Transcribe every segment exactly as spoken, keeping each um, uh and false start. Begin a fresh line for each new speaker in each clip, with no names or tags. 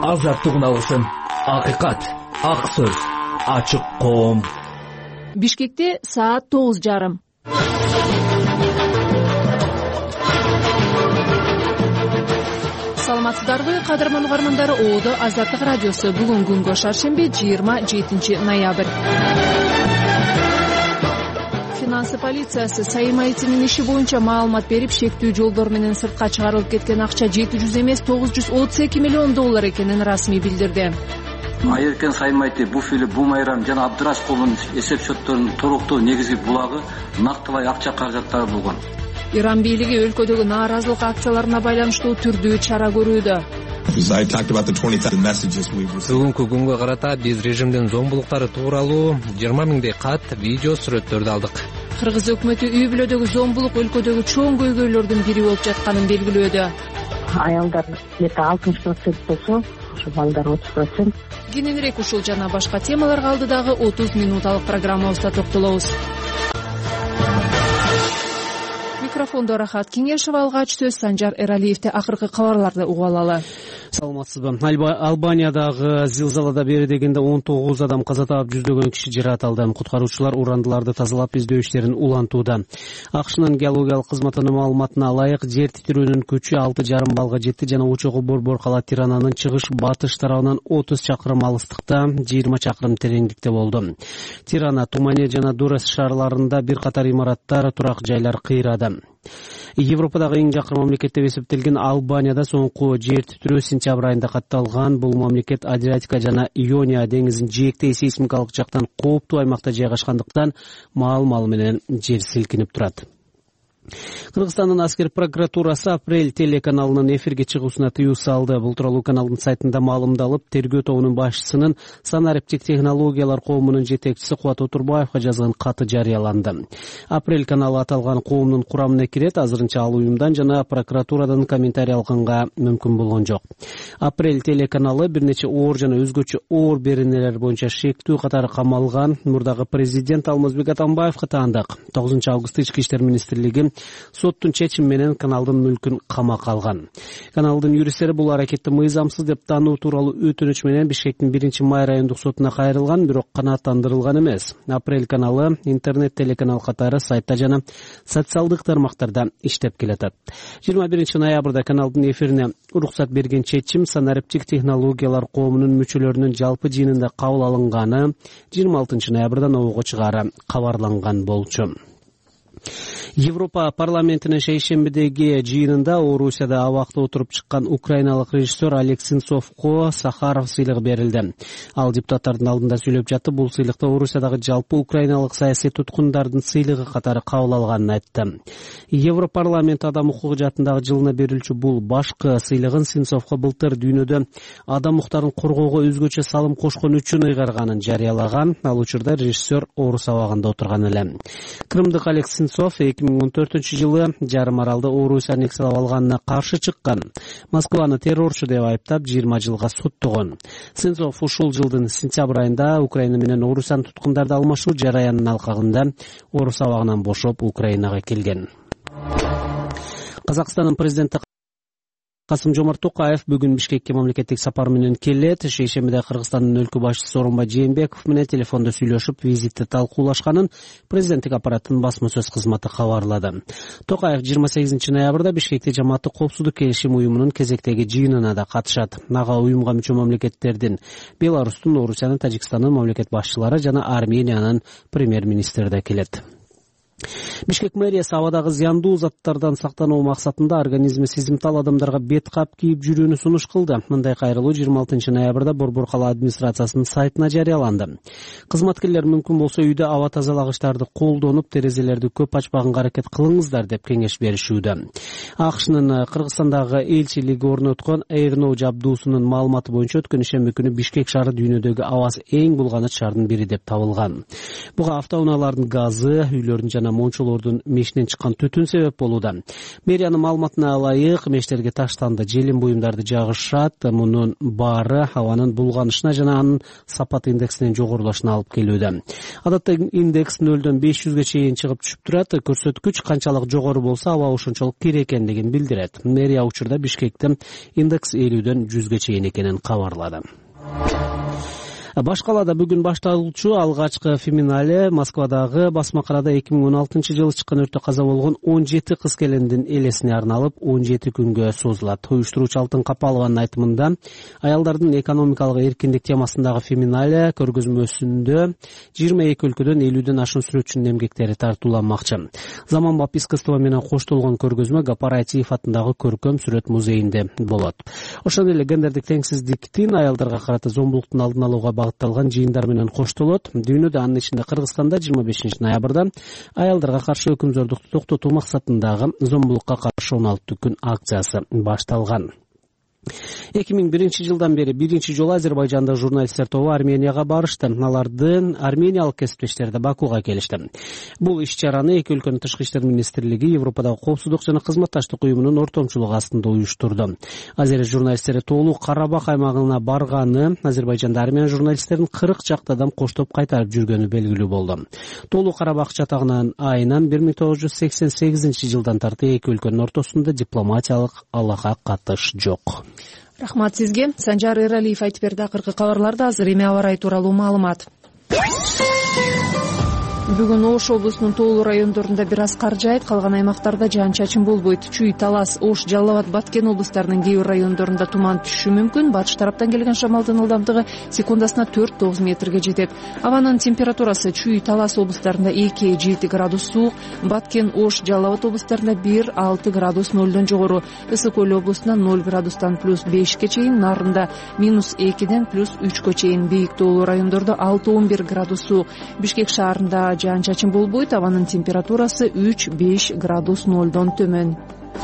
азаттыгын алсын. Акыйкат, ак сөз, ачык коом.
Бишкекте саат тогуз жарым. Саламатсыздарбы, кадырман угармандар, Оодо Азаттык радиосу. Бүгүн күнгө шаршемби, жыйырма жетинчи ноябрь. Финансы полициясы Сайым Айтинин иши боюнча маалымат берип, шектүү жолдор менен сыртка чыгарылып кеткен акча жети жүз эмес тогуз жүз отуз эки миллион доллар экенин расмий билдирди.
Айыркен Сайым Айти, Буфили, Бумайрам жана Абдырашкулдун эсеп счетторунун туруктуу негизги булагы нактылай акча каражаттары болгон.
Иран бийлиги өлкөдөгү нааразылык акцияларына байланыштуу түрдүү чара көрүүдө.
Бүгүнкү күнгө карата биз режимдин зомбулуктары тууралуу жыйырма миңдей кат, видео, сүрөттөрдү алдык.
Кыргыз өкмөтү үй бүлөдөгү зомбулук өлкөдөгү чоң көйгөйлөрдүн бири болуп жатканын белгилөөдө.
Аялдар где-то алтымыш процент болсо, ошо балдар отуз процент.
Кененирээк ушул жана башка темаларга алдыдагы отуз минуталык программабызда токтолобуз. Микрофондо Рахат Кеңешова, алгач сөз Санжар Эралиевде. Акыркы кабарларды угуп алалы.
Саламатсызбы. Албаниядагы зилзалада бери дегенде он тогуз адам каза таап, жүздөгөн киши жаратылды. Куткаруучулар урандыларды тазалап, издөө иштерин улантууда. АКШнын геологиялык кызматынын маалыматына ылайык, жер титирөөнүн күчү алты жарым балга жетти жана учогу борбор кала Тирананын чыгыш-батыш тарабынан отуз чакырым алыстыкта, жыйырма чакырым тереңдикте болду. Тирана, Тумане жана Дурес шаарларында бир катар имараттар, турак жайлар кыйрады. Европадагы эң жакын мамлекет деп эсептелген Албанияда соңку жер титирөө сентябрь айында катталган. Бул мамлекет Адриатика жана Иония деңизин жээктей сейсмикалык жактан кооптуу аймакта жайгашкандыктан маал-маал менен жер силкинип турат. Кыргызстандын аскер прокуратурасы Апрель телеканалынын эфирге чыгуусуна тыюу салды. Бул тууралуу каналдын сайтында маалымдалып, тергөө тобунун башчысынын санариптик технологиялар коомунун жетекчиси Кубат Отурбаевга жазган каты жарыяланды. Апрель каналы аталган коомдун курамына кирет. Азырынча ал уюмдан жана прокуратурадан комментарий алганга мүмкүн болгон жок. Апрель телеканалы бир нече оор жана өзгөчө оор беренелер боюнча шектүү катары камалган. Мурдагы президент Алмазбек Атамбаевга таандык. тогузунчу август ички иштер министрлиги соттун чечими менен каналдын мүлкүн камакка алган. Каналдын юристтери бул аракетти мыйзамсыз деп таануу тууралуу өтүнүч менен Бишкектин биринчи май райондук сотуна кайрылган, бирок канааттандырылган эмес. Апрель каналы интернет телеканал катары сайтта жана социалдык тармактарда иштеп келатат. жыйырма биринчи ноябрда каналдын эфирине уруксат берген чечим санариптик технологиялар коомунун мүчөлөрүнүн жалпы жыйынында кабыл алынганы жыйырма алтынчы ноябрда обого чыгаары кабарланган болчу. Европа парламентинин шейшембидеги жыйынында Орусияда абакта отуруп чыккан украиналык режиссер Олег Сенцовго Сахаров сыйлыгы берилди. Ал депутаттардын алдында сүйлөп жатты. Бул сыйлыкты Орусиядагы жалпы украиналык саясий туткундардын сыйлыгы катары кабыл алганын айтты. Европарламент адам укугу жаатындагы жылына берилчү бул башкы сыйлыгын Сенцовго былтыр дүйнөдө адам укуктарын коргоого өзгөчө салым кошкон үчүн ыйгарганын жарыялаган. Ал учурда режиссер Орус абагында отурган эле. Крымдык Олег Сенцов эки миң он төртүнчү жылы жарым аралды Орусия нексалап алганына каршы чыккан. Москваны террорчу деп айыптап жыйырма жылга соттогон. Сенцов ушул жылдын сентябрь айында Украина менен Орусияны туткундарды алмашуу жараянынын алкагында Орус абагынан бошоп Украинага келген. Казакстандын президенти Касым-Жомарт Токаев бүгүн Бишкекке мамлекеттик сапар менен келет. Шейшембиде Кыргызстандын өлкө башчысы Сооронбай Жээнбеков менен телефондо сүйлөшүп, визитти талкуулашканын президенттик аппараттын басма сөз кызматы кабарлады. Токаев жыйырма сегизинчи ноябрда Бишкекте жамааттык коопсуздук келишим уюмунун кезектеги жыйынына да катышат. Ага уюмга мүчө мамлекеттердин Беларустун, Орусиянын, Тажикстандын мамлекет башчылары жана Армениянын премьер-министри да келет. Бишкек мэриясы абадагы зыяндуу заттардан сактануу максатында организми сезимтал адамдарга бет кап кийип жүрүүнү сунуш кылды. Мындай кайрылуу жыйырма алтынчы ноябрда Борбор кала администрациясынын сайтына жарыяланды. Кызматкерлер мүмкүн болсо үйдө аба тазалагычтарды колдонуп, терезелерди көп ачпаганга аракет кылыңыздар деп кеңеш беришүүдө. АКШнын Кыргызстандагы элчилиги орноткон Airnow жабдуусунун маалыматы боюнча өткөн ишемби күнү Бишкек шаары дүйнөдөгү абасы эң булганыч шаардын бири деп табылган. Буга автоунаалардын газы, үйлөрдүн жана жана мончолордун мешинен чыккан түтүн себеп болууда. Мэриянын маалыматына ылайык, мештерге таштанды желим буюмдарды жагышат. Мунун баары абанын булганышына жана анын сапат индексинин жогорулашына алып келүүдө. Адатта индекс нөлдөн беш жүзгө чейин чыгып түшүп турат. Көрсөткүч канчалык жогору болсо аба ошончолук кир экендигин билдирет. Мэрия учурда Бишкекте индекс элүүдөн жүзгө чейин экенин кабарлады. Башкалада бүгүн башталуучу алгачкы феминале Москвадагы Басмакарада эки миң он алтынчы жылы чыккан өрттө каза болгон он жети кыз келиндин элесине арналып он жети күнгө созулат. Уюштуруучу Алтын Капалованын айтымында, аялдардын экономикалык эркиндик темасындагы феминале көргөзмөсүндө жыйырма эки өлкөдөн элүүдөн ашуун сүрөтчүнүн эмгектери тартууланмакчы. Заманбап искусство менен коштолгон көргөзмө Гапар Айтиев атындагы көркөм сүрөт музейинде болот. Ошондой эле гендердик теңсиздиктин, аялдарга карата зомбулуктун алдын алууга багытталган жыйындар менен коштолот. Дүйнөдө, анын ичинде Кыргызстанда жыйырма бешинчи ноябрда аялдарга каршы өкүмзөрдүктү токтотуу максатындагы зомбулукка каршы он алты күн акциясы башталган. эки миң биринчи жылдан бери биринчи жолу Азербайжандык журналисттер тобу Арменияга барышты. Алардын армениялык кесиптештери да Бакуга келишти. Бул иш-чараны эки өлкөнүн тышкы иштер министрлиги Европадагы коопсуздук жана кызматташтык уюмунун ортомчулугу астында уюштурду. Азер журналисттери тоолуу Карабах аймагына барганы, Азербайжанда армян журналисттерин кырк чакты адам коштоп кайтарып жүргөнү белгилүү болду. Тоолуу Карабах чатагынан айынан бир миң тогуз жүз сексен сегизинчи жылдан тарты эки өлкөнүн ортосунда дипломатиялык алака катыш жок.
Рахмат сизге. Санжар Эралиев айтып берди. Акыркы кабарларда азыр эми аба ырайы тууралуу маалымат. Бүгүн Ош облусунун тоолуу райондорунда бир аз кар жаайт, калган аймактарда жаан-чачын болбойт. Чүй, Талас, Ош, Жалал Абад, Баткен облустарынын кээ бир райондорунда туман түшүшү мүмкүн. Батыш тараптан келген шамалдын ылдамдыгы секундасына төрт тогуз метрге жетет. Абанын температурасы Чүй, Талас облустарында эки жети градус суук, Баткен, Ош, Жалал Абад облустарында бир алты градус нолдон жогору, Ысык Көл облусунда ноль градустан плюс бешке чейин, Нарында минус экиден плюс үчкө чейин, бийик тоолуу райондордо алты он бир градус суук. Бишкек шаарында жаан-чачын болбойт, абанын температурасы үч беш градус нолдон төмөн.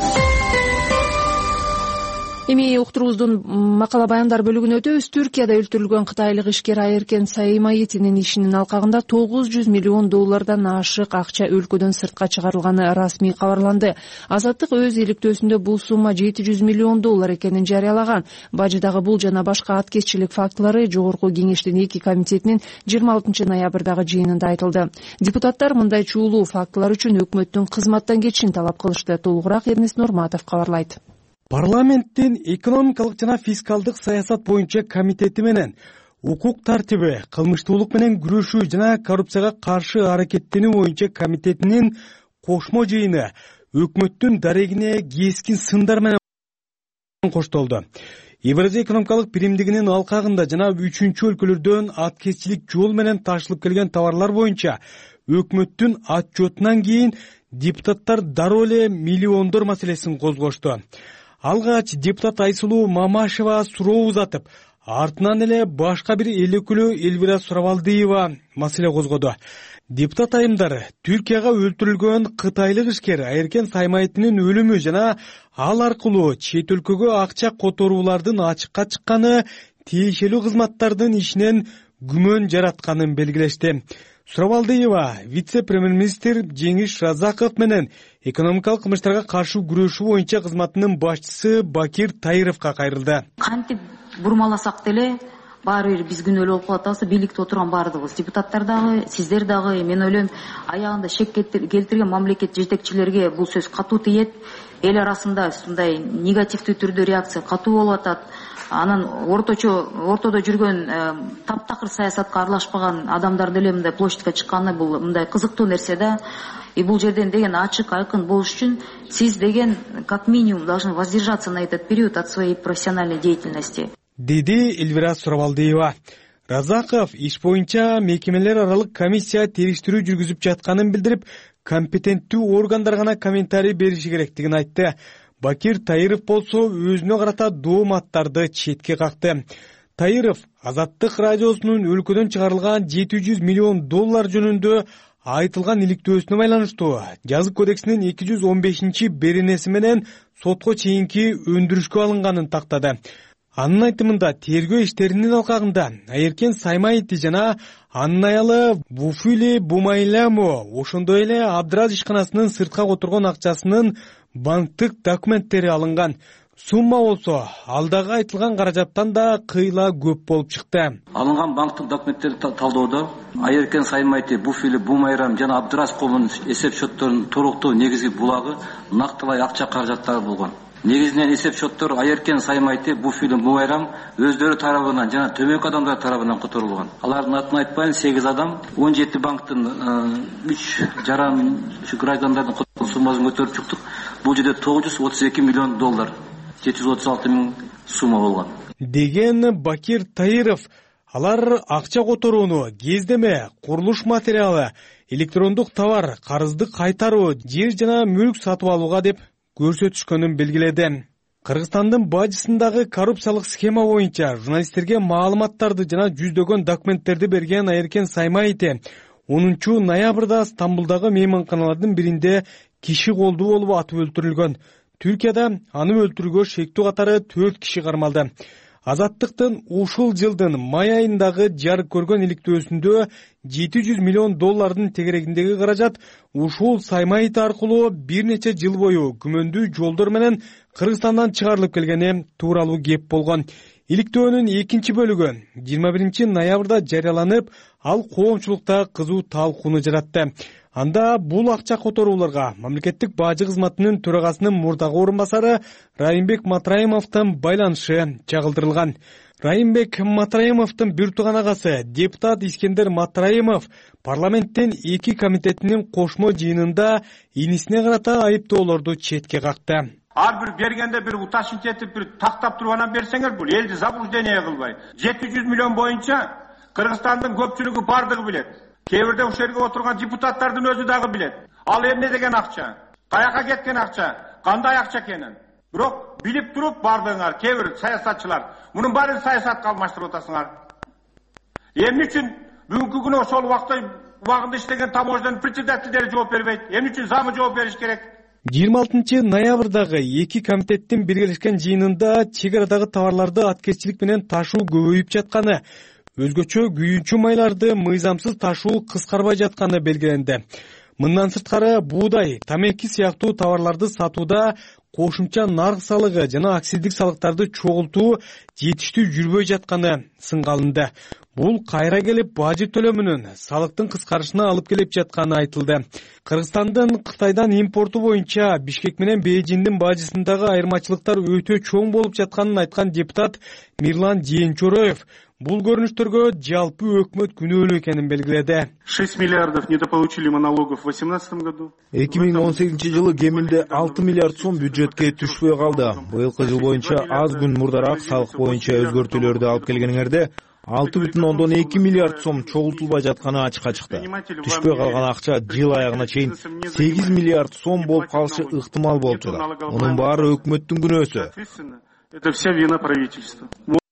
Эми уктуруубуздун макала баяндар бөлүгүнө өтөбүз. Түркияда өлтүрүлгөн кытайлык ишкер Айеркен Саимаитинин ишинин алкагында тогуз жүз миллион доллардан ашык акча өлкөдөн сыртка чыгарылганы расмий кабарланды. Азаттык өз иликтөөсүндө бул сумма жети жүз миллион доллар экенин жарыялаган. Бажыдагы бул жана башка аткезчилик фактылары Жогорку кеңештин эки комитетинин жыйырма алтынчы ноябрдагы жыйынында айтылды. Депутаттар мындай чуулуу фактылар үчүн өкмөттүн кызматтан кетишин талап кылышты. Толугураак Эрнест Нурматов кабарлайт.
Парламенттин экономикалык жана фискалдык саясат боюнча комитети менен укук тартиби, кылмыштуулук менен күрөшүү жана коррупцияга каршы аракеттенүү боюнча комитетинин кошмо жыйыны өкмөттүн дарегине кескин сындар менен коштолду. Евразия экономикалык биримдигинин алкагында жана үчүнчү өлкөлөрдөн аткезчилик жол менен ташылып келген товарлар боюнча өкмөттүн отчетунан кийин депутаттар дароо эле миллиондор маселесин козгошту. Алгач депутат Айсулуу Мамашева суроо узатып, артынан эле башка бир эл өкүлү Элвира Сурабалдиева маселе козгоду. Депутат айымдар Түркияга өлтүрүлгөн кытайлык ишкер Айеркен Саимаитинин өлүмү жана ал аркылуу чет өлкөгө акча которуулардын ачыкка чыкканы тиешелүү кызматтардын ишинен күмөн жаратканын белгилешти. Сурабалдиева вице-премьер-министр Жеңиш Разаков менен экономикалык кылмыштарга каршы күрөшүү боюнча кызматынын башчысы Бакир Таировго кайрылды.
Кантип бурмаласак деле баары бир биз күнөөлүү болуп калат атабыз, бийликте отурган баардыгыбыз, депутаттар дагы, сиздер дагы. Мен ойлойм, аягында шек келтирген мамлекет жетекчилерге бул сөз катуу тиет. Эл арасында ушундай негативдүү түрдө реакция катуу болуп атат. Анан орточо ортодо жүргөн таптакыр саясатка аралашпаган адамдар деле мындай площадька чыкканы бул мындай кызыктуу нерсе да. И бул жерден деген ачык айкын болуш үчүн сиз деген как минимум должны воздержаться на этот период от своей профессиональной деятельности,
деди Элвира Сурабалдиева. Разаков иш боюнча мекемелер аралык комиссия териштирүү жүргүзүп жатканын билдирип, компетенттүү органдар гана комментарий бериши керектигин айтты. Бакир Таиров болсо өзүнө карата дооматтарды четке какты. Таиров Азаттык радиосунун өлкөдөн чыгарылган жети жүз миллион доллар жөнүндө айтылган иликтөөсүнө байланыштуу жазык кодексинин эки жүз он бешинчи беренеси менен сотко чейинки өндүрүшкө алынганын тактады. Анын айтымында тергөө иштеринин алкагында Айеркен Саймаити жана анын аялы Буфили Бумайламо ошондой эле Абдыраз ишканасынын сыртка которгон акчасынын банктык документтери алынган. Сумма болсо алдагы айтылган каражаттан да кыйла көп болуп чыкты.
Алынган банктык документтерди талдаодо Айеркен Саймаити, Буфили Бумайрам жана Абдыраз колунун эсеп счетторунун толуктуу негизги булагы нактыбай акча каражаттары болгон. Негизинен эсеп счеттор Айеркен Саймаити, Буфили Бумайрам өздөрү тарабынан жана төмөнкү адамдар тарабынан которулган. Алардын атын айтпайын, сегиз адам он жети банктын үч жаран граждандардын которулган суммасын көтөрүп чыктык. Бул жерде тогуз жүз отуз эки миллион доллар, жети жүз отуз алты миң сумма болгон
деген Бакир Таиров. Алар акча которууну, кездеме, курулуш материалы, электрондук товар, карызды кайтаруу, жер жана мүлк сатып алууга деп көрсөтүшкөнүн белгиледи. Кыргызстандын бажысындагы коррупциялык схема боюнча журналисттерге маалыматтарды жана жүздөгөн документтерди берген Айеркен Саймаити онунчу ноябрда Стамбулдагы мейманканалардын биринде киши колдуу болуп атып өлтүрүлгөн. Түркияда аны өлтүрүүгө шектүү катары төрт киши кармалды. Азаттыктын ушул жылдын май айындагы жарык көргөн иликтөөсүндө жети жүз миллион доллардын тегерегиндеги каражат ушул Саймаити аркылуу бир нече жыл бою күмөндүү жолдор менен Кыргызстандан чыгарылып келгени тууралуу кеп болгон. Иликтөөнүн экинчи бөлүгү жыйырма биринчи ноябрда жарыяланып, ал коомчулукта кызуу талкууну жаратты. Анда бул акча которууларга мамлекеттик бажы кызматынын төрагасынын мурдагы орун басары Райымбек Матраимовдун байланышы чагылдырылган. Райымбек Матраимовдун бир тууган агасы депутат Искендер Матраимов парламенттин эки комитетинин кошмо жыйынында инисине карата айыптоолорду четке какты.
Ар бир бергенде бир уташынчы этип бир тактап туруп анан берсеңер, бул элди заблуждение кылбай. жети жүз миллион боюнча Кыргызстандын көпчүлүгү бардыгы билет. Кээ бирде ушул жерге отурган депутаттардын өзү дагы билет. Ал эмне деген акча? Каяка кеткен акча? Кандай акча экенин? Бирок билип туруп бардыңар, кээ бир саясатчылар мунун баарын саясатка алмаштырып атасыңар. Эмне үчүн бүгүнкү күнү ошол убакта убагында иштеген таможняның председательдери жооп бербейт? Эмне үчүн замы жооп бериш керек?
жыйырма алтынчы ноябрдагы эки комитеттин биргелешкен жыйынында чек арадагы товарларды аткезчилик менен ташуу көбөйүп жатканы, өзгөчө күйүүчү майларды мыйзамсыз ташуу кыскарбай жатканы белгиленди. Мындан сырткары буудай, тамеки сыяктуу товарларды сатууда кошумча нарк салыгы жана акциздик салыктарды чогултуу жетиштүү жүрбөй жатканы сынга алынды. Бул кайра келип бажы төлөмүнүн салыктын кыскарышына алып келип жатканы айтылды. Кыргызстандын Кытайдан импорту боюнча Бишкек менен Бейжиңдин бажысындагы айырмачылыктар өтө чоң болуп жатканын айткан депутат Мирлан Жээнчороев бул көрүнүштөргө жалпы өкмөт күнөөлүү экенин белгиледи.
шесть миллиардов недополучили мы налогов в восемнадцатом году.
эки миң он сегизинчи жылы кеминде алты миллиард сом бюджетке түшпөй калды. Быйылкы жыл боюнча аз күн мурдараак салык боюнча өзгөртүүлөрдү алып келгениңерде алты бүтүн ондон эки миллиард сом чогултулбай жатканы ачыкка чыкты. Түшпөй калган акча жыл аягына чейин сегиз миллиард сом болуп калышы ыктымал болуп жатат. Мунун баары өкмөттүн күнөөсү.
Это вся вина правительства.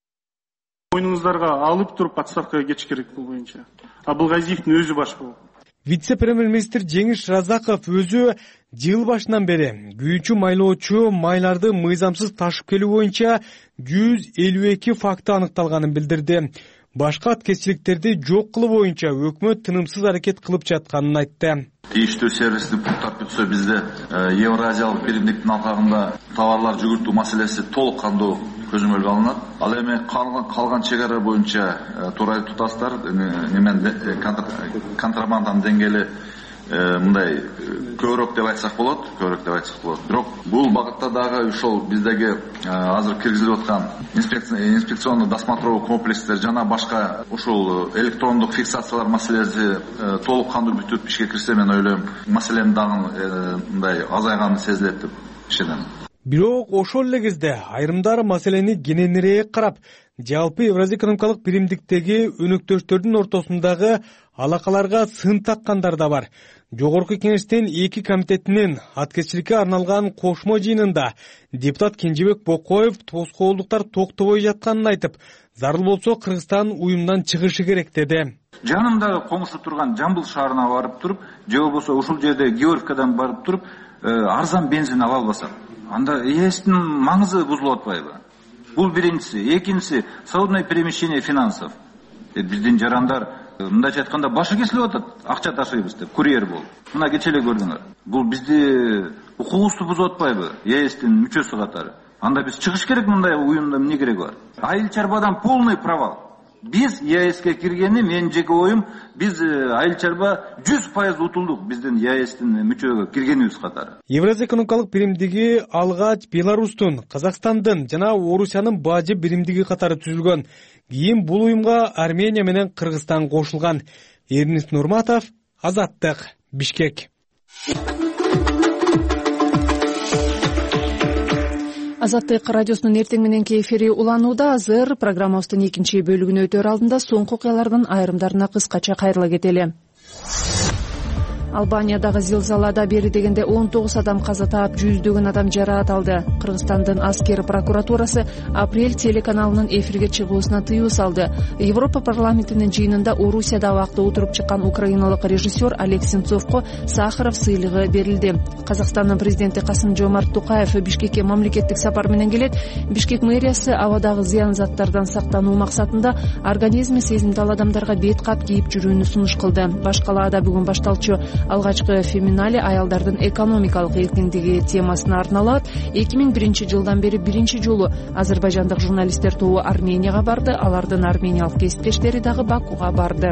Мойнуңуздарга алып туруп отставкага кетиш керек бул боюнча. Абылгазиевдин өзү баш болуп.
Вице-премьер-министр Жеңиш Разаков өзү жыл башынан бери күйүүчү майлоочу майларды мыйзамсыз ташып келүү боюнча жүз элүү эки факты аныкталганын билдирди. Башка аткезчиликтерди жок кылуу боюнча өкмөт тынымсыз аракет кылып жатканын айтты.
Тийиштүү сервистик пункттар бүтсө бизде Евразиялык биримдиктин алкагында товарлар жүгүртүү маселеси толук кандуу көзөмөлгө алынат. Ал эми калган чек ара боюнча туура тутастар немен контрабанданын деңгээли мындай көбүрөөк деп айтсак болот, көбүрөөк деп айтсак болот. Бирок бул багытта дагы ушул биздеги азыр киргизилип аткан инспекционный досмотровый комплекстер жана башка ушул электрондук фиксациялар маселеси толук кандуу бүтүп ишке кирсе, мен ойлойм, маселенин дагы мындай азайганы сезилет деп ишенем.
Бирок ошол эле кезде айрымдар маселени кененирээк карап, жалпы Евразия экономикалык биримдиктеги өнөктөштөрдүн ортосундагы алакаларга сын таккандар да бар. Жогорку кеңештин эки комитетинин аткезчиликке арналган кошмо жыйынында депутат Кенжебек Бокоев тоскоолдуктар токтобой жатканын айтып, зарыл болсо Кыргызстан уюмдан чыгышы керек деди.
Жанымдагы коңшу турган Жамбыл шаарына барып туруп, же болбосо ушул жерде Георгиевкадан барып туруп, арзан бензин ала албасак, анда эстин маңызы бузулуп атпайбы? Бул биринчиси. Экинчиси свободное перемещение финансов. Биздин жарандар мындайча айтканда башы кесилип атат, акча ташыйбыз деп, курьер болуп. Мына кече эле көрдүңөр. Бул бизди укугубузду бузуп атпайбы? ЕСтин мүчөсү катары. Анда биз чыгыш керек, мындай уюмда эмне кереги бар? Айыл чарбадан полный провал. Биз ЕСке киргени, менин жеке оюм, биз айыл чарба жүз пайыз утулдук биздин ЕСтин мүчөгө киргенибиз катары.
Евразия экономикалык биримдиги алгач Беларустун, Казакстандын жана Орусиянын бажы биримдиги катары түзүлгөн. Кийин бул уюмга Армения менен Кыргызстан кошулган. Эрнис Нурматов, Азаттык, Бишкек.
Азаттык радиосунун эртең мененки эфири уланууда. Азыр программабыздын экинчи бөлүгүнө өтөр алдында соңку окуялардын айрымдарына кыскача кайрыла кетели. Албаниядагы зилзалада бери дегенде он тогуз адам каза таап, жүздөгөн адам жараат алды. Кыргызстандын аскер прокуратурасы апрель телеканалынын эфирге чыгуусуна тыюу салды. Европа парламентинин жыйынында Орусияда убакта отуруп чыккан украиналык режиссер Олег Сенцовго Сахаров сыйлыгы берилди. Казакстандын президенти Касым-Жомарт Токаев Бишкекке мамлекеттик сапар менен келет. Бишкек мэриясы абадагы зыян заттардан сактануу максатында организми сезимтал адамдарга бет кап кийип жүрүүнү сунуш кылды. Баш калаада бүгүн башталчу алгачкы феминале аялдардын экономикалык эркиндиги темасына арналат. эки миң биринчи жылдан бери биринчи жолу азербайжандык журналисттер тобу Арменияга барды. Алардын армениялык кесиптештери дагы Бакуга барды.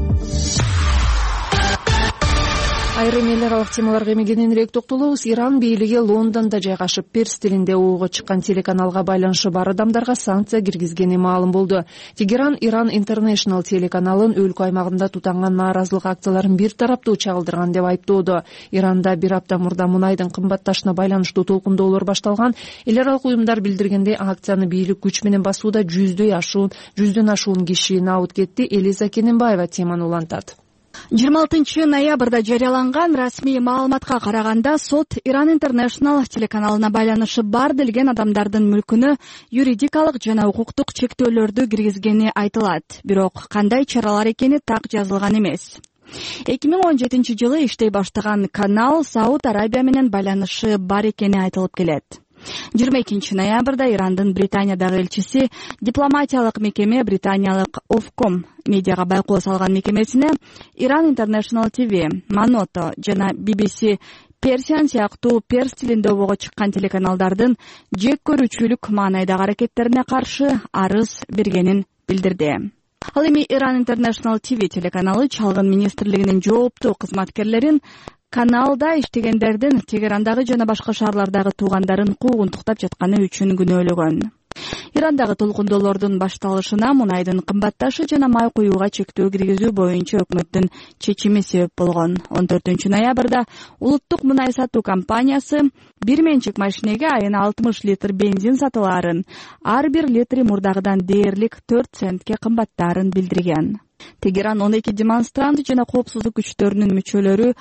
Айрым эл аралык темаларга эми кененирээк токтолобуз. Иран бийлиги Лондондо жайгашып перс тилинде угууга чыккан телеканалга байланышы бар адамдарга санкция киргизгени маалым болду. Тегеран Иран International телеканалын өлкө аймагында тутанган нааразылык акцияларын бир тараптуу чагылдырган деп айыптоодо. Иранда бир апта мурда мунайдын кымбатташына байланыштуу толкундоолор башталган. Эл аралык уюмдар билдиргендей, акцияны бийлик күч менен басууда жүздөй ашуун, жүздөн ашуун киши набыт кетти. Элиза Кененбаева теманы улантат.
жыйырма алтынчы ноябрда жарыяланган расмий маалыматка караганда, сот Иран International телеканалына байланышы бар делген адамдардын мүлкүнө юридикалык жана укуктук чектөөлөрдү киргизгени айтылат. Бирок кандай чаралар экени так жазылган эмес. эки миң он жетинчи жылы иштей баштаган канал Сауд Арабия менен байланышы бар экени айтылып келет. жыйырма экинчи ноябрда Ирандын Британиядагы элчиси дипломатиялык мекеме британиялык Ofcom медиага байкоо салган мекемесине Иран International ти ви, Monoto жана би би си Persian сыяктуу перс тилинде обого чыккан телеканалдардын жек көрүүчүлүк маанайдагы аракеттерине каршы арыз бергенин билдирди. Ал эми Иран International ти ви телеканалы чалгын министрлигинин жооптуу кызматкерлерин каналда иштегендердин Тегерандагы жана башка шаарлардагы туугандарын куугунтуктап жатканы үчүн күнөөлөгөн. Ирандагы толкундоолордун башталышына мунайдын кымбатташы жана май куюуга чектөө киргизүү боюнча өкмөттүн чечими себеп болгон. он төртүнчү ноябрда улуттук мунай сатуу компаниясы бир менчик машинеге айына алтымыш литр бензин сатылаарын, ар бир литри мурдагыдан дээрлик төрт центке кымбаттаарын билдирген. Тегеран он эки демонстрант жана коопсуздук күчтөрүнүн мүчөлөрү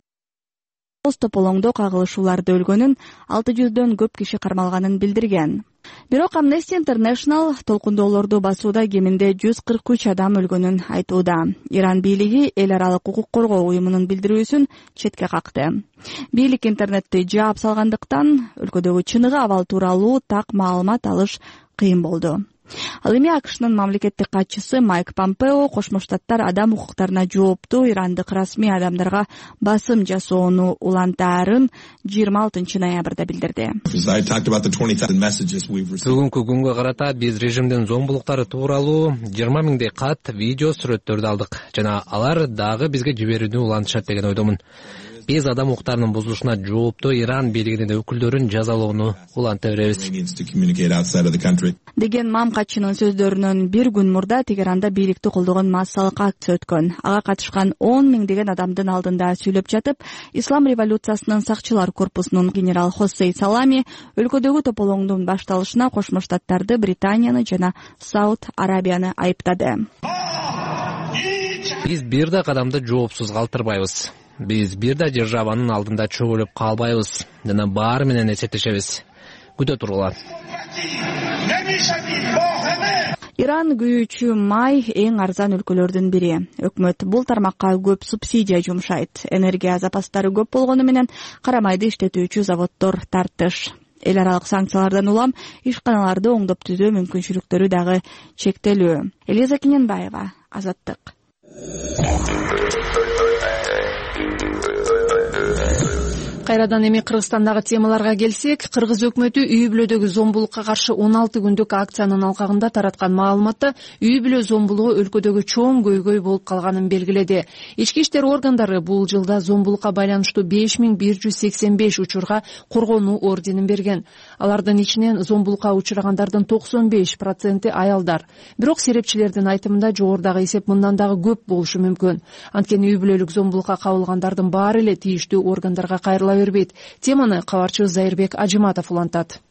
тополоңдо кагылышууларда өлгөнүн, алты жүздөн көп киши кармалганын билдирген. Бирок Amnesty International толкундоолорду басууда кеминде жүз кырк үч адам өлгөнүн айтууда. Иран бийлиги эл аралык укук коргоо уюмунун билдирүүсүн четке какты. Бийлик интернетти жаап салгандыктан өлкөдөгү чыныгы абал тууралуу так маалымат алыш кыйын болду. Ал эми АКШнын мамлекеттик катчысы Майк Помпео Кошмо Штаттар адам укуктарына жооптуу ирандык расмий адамдарга басым жасоону улантаарын жыйырма алтынчы ноябрда билдирди.
Бүгүнкү күнгө карата биз режимдин зомбулуктары тууралуу жыйырма миңдей кат, видео, сүрөттөрдү алдык жана алар дагы бизге жиберүүнү улантышат деген ойдомун. Биз адам укуктарынын бузулушуна жооптуу Иран бийлигинин өкүлдөрүн жазалоону уланта беребиз
деген мамкатчынын сөздөрүнөн бир күн мурда Тегеранда бийликти колдогон массалык акция өткөн. Ага катышкан он миңдеген адамдын алдында сүйлөп жатып, Ислам революциясынын сакчылар корпусунун генерал Хоссей Салами өлкөдөгү тополоңдун башталышына Кошмо Штаттарды, Британияны жана Сауд Арабияны айыптады.
Биз бир да кадамды жоопсуз калтырбайбыз. Биз бир да державанын алдында чөгөлүп калбайбыз жана баары менен эсептешебиз. Күтө тургула.
Иран күйүүчү май эң арзан өлкөлөрдүн бири. Өкмөт бул тармакка көп субсидия жумшайт. Энергия запастары көп болгону менен карамайды иштетүүчү заводдор тартыш. эл аралык санкциялардан улам ишканаларды оңдоп түзөө мүмкүнчүлүктөрү дагы чектелүү. Элиза Кененбаева, Азаттык.
Кайрадан эми Кыргызстандагы темаларга келсек, Кыргыз өкмөтү үй бүлөдөгү зомбулукка каршы он алты күндүк акциянын алкагында тараткан маалыматта үй бүлө зомбулугу өлкөдөгү чоң көйгөй болуп калганын белгиледи. Ички иштер органдары бул жылда зомбулукка байланыштуу беш миң бир жүз сексен беш учурга коргонуу орденин берген. Алардын ичинен зомбулукка учурагандардын токсон беш проценти аялдар. Бирок серепчилердин айтымында жогорудагы эсеп мындан дагы көп болушу мүмкүн. Анткени үй бүлөлүк зомбулукка кабылгандардын баары эле тийиштүү органдарга кайрыла бербейт. Теманы кабарчы Зайырбек Ажиматов улантат.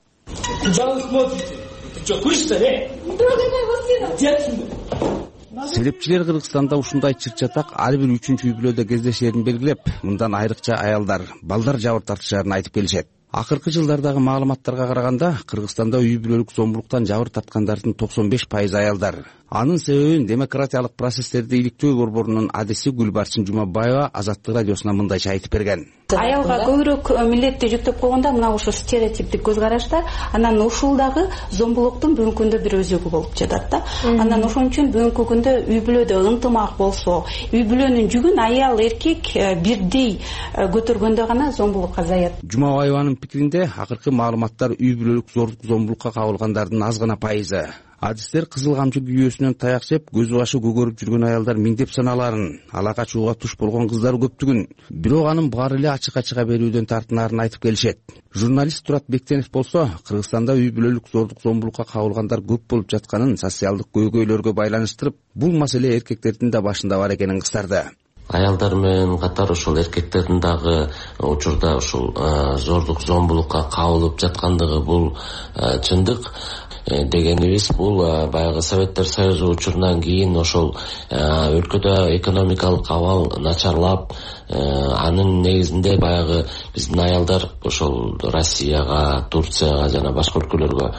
Серепчилер Кыргызстанда ушундай чыр-чатак ар бир үчүнчү үй бүлөдө кездешерин белгилеп, мындан айрыкча аялдар, балдар жабыр тартышарын айтып келишет. Акыркы жылдардагы маалыматтарга караганда, Кыргызстанда үй бүлөлүк зомбулуктан жабыр тарткандардын токсон беш пайызы аялдар. Анын себебин демократиялык процесстерди иликтөө борборунун адиси Гүлбарчын Жумабаева Азаттык радиосуна мындайча айтып берген.
Аялга көбүрөөк милдетти жүктөп койгондо мына ушул стереотиптик көз караштар, анан ушул дагы зомбулуктун бүгүнкү күндө бир өзөгү болуп жатат да. Анан ошон үчүн бүгүнкү күндө үй бүлөдө ынтымак болсо, үй бүлөнүн жүгүн аял эркек бирдей көтөргөндө гана зомбулукка заят.
Жумабаеванын пикиринде, акыркы маалыматтар үй бүлөлүк зордук зомбулукка кабылгандардын аз гана пайызы. Адистер кызыл камчы күйөөсүнөн таяк жеп, көз башы көгөрүп жүргөн аялдар миңдеп саналарын, ала качууга туш болгон кыздар көптүгүн. Бирок анын баары эле ачык-ачыга берүүдөн тартынарын айтып келишет. Журналист Турат Бектенов болсо, Кыргызстанда үй бүлөлүк зордук зомбулукка кабылгандар көп болуп жатканын социалдык көйгөйлөргө байланыштырып, бул маселе эркектердин да башында бар экенин кыстарды.
Аялдар менен катар ошол эркектердин дагы учурда ушул зордук зомбулукка кабылып жаткандыгы бул чындык. Дегенибиз бул баягы Советтер Союзу учурунан кийин ошол өлкөдө экономикалык абал начарлап, анын негизинде баягы биздин аялдар ошол Россияга, Турцияга жана башка өлкөлөргө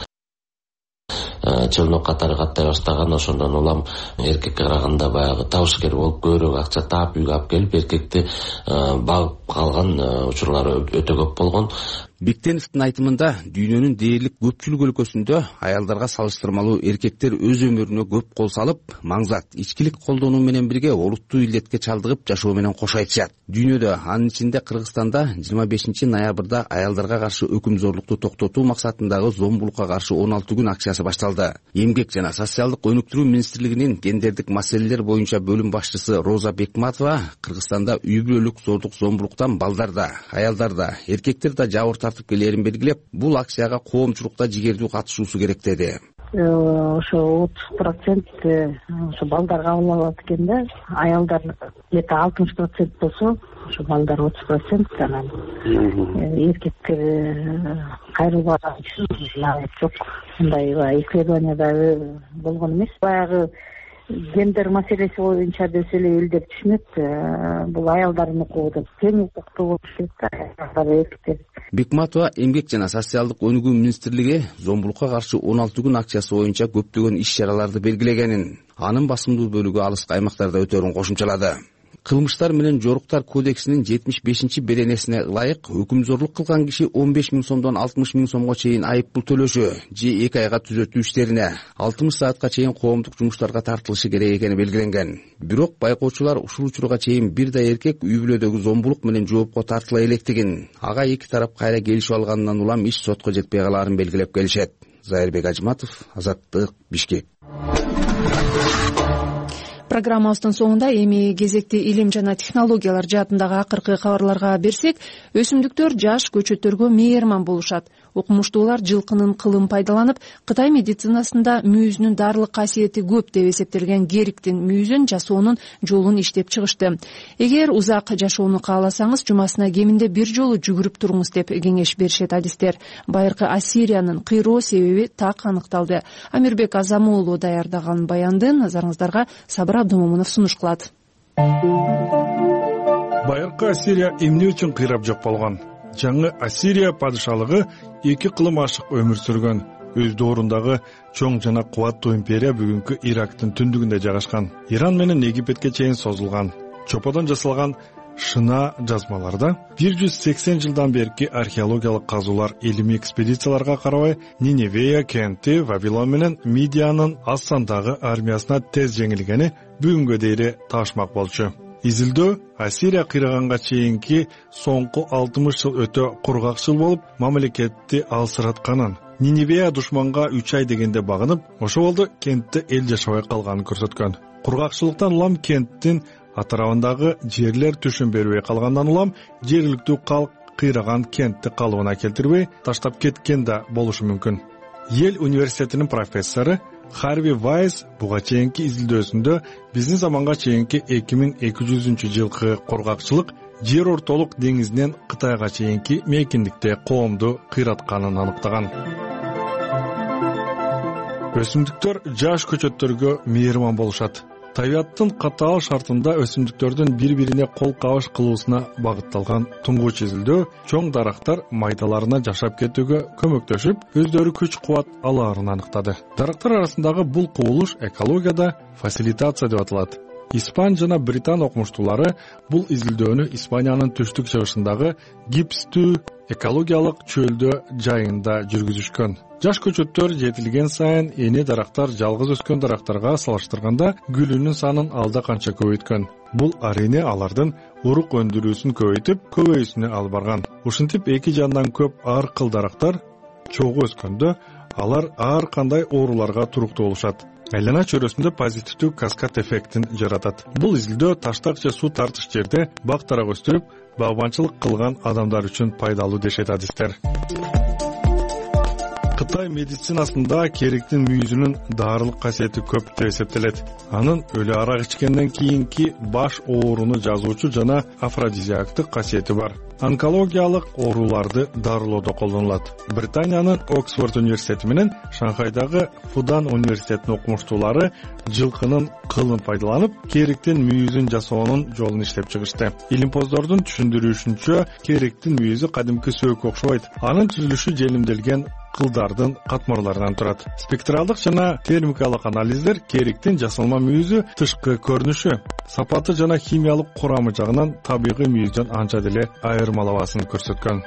челнок катары каттай баштаган. Ошондон улам эркекке караганда баягы табышкер болуп, көбүрөөк акча таап үйгө алып келип эркекти багып калган учурлары өтө көп болгон.
Бектеновдун айтымында, дүйнөнүн дээрлик көпчүлүк өлкөсүндө аялдарга салыштырмалуу эркектер өз өмүрүнө көп кол салып, маңзат, ичкилик колдонуу менен бирге олуттуу илдетке чалдыгып жашоо менен кош айтышат. Дүйнөдө, анын ичинде Кыргызстанда жыйырма бешинчи ноябрда аялдарга каршы өкүм зорлукту токтотуу максатындагы зомбулукка каршы он алты күн акциясы башталды. Эмгек жана социалдык өнүктүрүү министрлигинин гендердик маселелер боюнча бөлүм башчысы Роза Бекматова Кыргызстанда үй бүлөлүк зордук зомбулуктан балдарда, аялдарда, эркектер да жабыр тартып келерин белгилеп, бул акцияга коомчулукта жигердүү катышуусу керек деди.
Ошо отуз процент ошо балдар кабыл алат экен да, аялдар где-то алтымыш процент болсо, ошо балдар отуз процент, анан эркектер кайрылбаган үчүн жок. Мындай исследование болгон эмес. Баягы гендер маселеси боюнча десе эле элдер түшүнөт, бул аялдардын укугу тең укуктуу болуш керек да, аялдар эркектер.
Бекматова эмгек жана социалдык өнүгүү министрлиги зомбулукка каршы он алты күн акциясы боюнча көптөгөн иш-чараларды белгилегенин, анын басымдуу бөлүгү алыскы аймактарда өтөрүн кошумчалады. Кылмыштар менен жоруктар кодексинин жетимиш бешинчи беренесине ылайык өкүмзорлук кылган киши он беш миң сомдон алтымыш миң сомго чейин айыппул төлөшү же эки айга түзөтүү иштерине, алтымыш саатка чейин коомдук жумуштарга тартылышы керек экени белгиленген. Бирок байкоочулар ушул учурга чейин бир да эркек үй бүлөдөгү зомбулук менен жоопко тартыла электигин, ага эки тарап кайра келишип алганынан улам иш сотко жетпей калаарын белгилеп келишет. Зайырбек Ажиматов, Азаттык, Бишкек.
Программабыздын соңунда эми кезекти илим жана технологиялар жаатындагы акыркы кабарларга берсек, өсүмдүктөр жаш көчөттөргө мээрман болушат. Окумуштуулар жылкынын кылын пайдаланып, Кытай медицинасында мүйүзүнүн дарылык касиети көп деп эсептелген гериктин мүйүзүн жасоонун жолун иштеп чыгышты. Эгер узак жашоону кааласаңыз, жумасына кеминде бир жолу жүгүрүп туруңуз деп кеңеш беришет адистер. Байыркы Ассириянын кыйроо себеби так аныкталды. Амирбек Азамуулу даярдаган баянды назарыңыздарга Сабыр Абдумомунов сунуш кылат.
Байыркы Ассирия эмне үчүн кыйрап жок болгон? Жаңы Ассирия падышалыгы эки кылым ашык өмүр сүргөн. Өз доорундагы чоң жана кубаттуу империя бүгүнкү Ирактын түндүгүндө жайгашкан. Иран менен Египетке чейин созулган. Чоподон жасалган шына жазмаларда бир жүз сексен жылдан берки археологиялык казуулар илимий экспедицияларга карабай Ниневея кенти Вавилон менен Мидиянын аз сандагы армиясына тез жеңилгени бүгүнгө дейин таашмак болчу. Изилдөө Ассирия кыйраганга чейинки соңку алтымыш жыл өтө кургакчыл болуп, мамлекетти алсыратканын, Ниневея душманга үч ай дегенде багынып, ошол болду кентте эл жашабай калганын көрсөткөн. Кургакчылыктан улам кенттин атырабындагы жерлер түшүн бербей калгандан улам жергиликтүү калк кыйраган кентти калыбына келтирбей таштап кеткен да болушу мүмкүн. Ел университетинин профессору Харви Вайс буга чейинки изилдөөсүндө биздин заманга чейинки эки миң эки жүзүнчү жылкы кургакчылык жер ортолук деңизинен Кытайга чейинки мейкиндикте коомду кыйратканын аныктаган. Өсүмдүктөр жаш көчөттөргө мейирман болушат. Табиаттын катаал шартында өсүмдүктөрдүн бири-бирине кол кабыш кылуусуна багытталган туңгуч изилдөө чоң дарактар майдаларына жашап кетүүгө көмөктөшүп, өздөрү күч-кубат алаарын аныктады. Дарактар арасындагы бул кубулуш экологияда фасилитация деп аталат. Испан жана Британ окумуштуулары бул изилдөөнү Испаниянын түштүк чыгышындагы гипстүү экологиялык чөлдө жайында жүргүзүшкөн. Жаш көчөттөр жетилген сайын эне дарактар жалгыз өскөн дарактарга салыштырганда гүлүнүн санын алда канча көбөйткөн. Бул арине алардын урук өндүрүүсүн көбөйтүп, көбөйүүсүнө алып барган. Ушинтип эки жандан көп ар кыл дарактар чогуу өскөндө алар ар кандай ооруларга туруктуу болушат. Айлана чөйрөсүндө позитивдүү каскад эффектин жаратат. Бул изилдөө таштак же суу тартыш жерде бак дарак өстүрүп, багбанчылык кылган адамдар үчүн пайдалуу дешет адистер. Кытай медицинасында кериктин мүйүзүнүн даарылык касиети көп деп эсептелет. Анын өлү арак ичкенден кийинки баш ооруну жазуучу жана афродизиактык касиети бар. Онкологиялык ооруларды дарылоодо колдонулат. Британиянын Оксфорд университети менен Шанхайдагы Фудан университетинин окумуштуулары жылкынын кылын пайдаланып, кериктин мүйүзүн жасоонун жолун иштеп чыгышты. Илимпоздордун түшүндүрүшүнчө, кериктин мүйүзү кадимки сөөгкө окшобойт. Анын түзүлүшү желимделген кылдардын катмарларынан турат. Спектралдык жана термикалык анализдер кериктин жасалма мүйүзү тышкы көрүнүшү, сапаты жана химиялык курамы жагынан табигый мүйүздөн анча деле айырмалабасын көрсөткөн.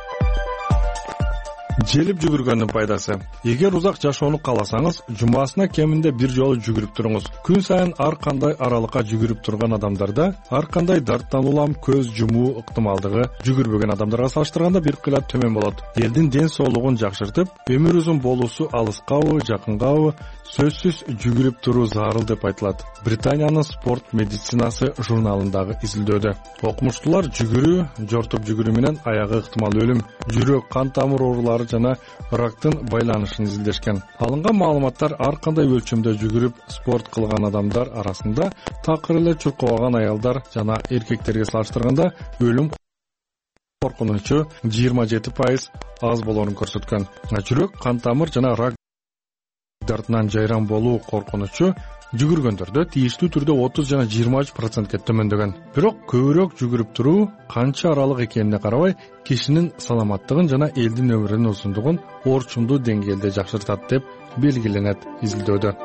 Желип жүгүргөндүн пайдасы. Эгер узак жашоону кааласаңыз, жумасына кеминде бир жолу жүгүрүп туруңуз. Күн сайын ар кандай аралыкка жүгүрүп турган адамдарда ар кандай дарттан улам көз жумуу ыктымалдыгы жүгүрбөгөн адамдарга салыштырганда бир кыйла төмөн болот. Элдин ден соолугун жакшыртып, өмүр узун болуусу алыскабы, жакынгабы сөзсүз жүгүрүп туруу зарыл деп айтылат. Британиянын спорт медицинасы журналындагы изилдөөдө окумуштуулар жүгүрүү, жортуп жүгүрүү менен аягы ыктымал өлүм, жүрөк, кан тамыр оорулары жана рактын байланышын изилдешкен. Алынган маалыматтар ар кандай өлчөмдө жүгүрүп спорт кылган адамдар арасында такыр эле чуркабаган аялдар жана эркектерге салыштырганда өлүм коркунучу жыйырма жети пайыз аз болоорун көрсөткөн. Жүрөк, кан тамыр жана рак дартынан жайран болуу коркунучу жүгүргөндөрдө тийиштүү түрдө отуз жана жыйырма үч процентке төмөндөгөн. Бирок көбүрөөк жүгүрүп туруу канча аралык экенине карабай, кишинин саламаттыгын жана элдин өмүрүнүн узундугун орчундуу деңгээлде жакшыртат деп белгиленет изилдөөдө.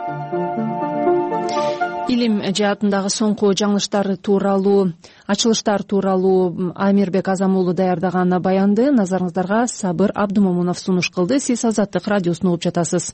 Илим жаатындагы соңку жаңылыштар тууралуу, ачылыштар тууралуу Амирбек Азам уулу даярдаган баянды назарыңыздарга Сабыр Абдымомунов сунуш кылды. Сиз Азаттык радиосун угуп жатасыз.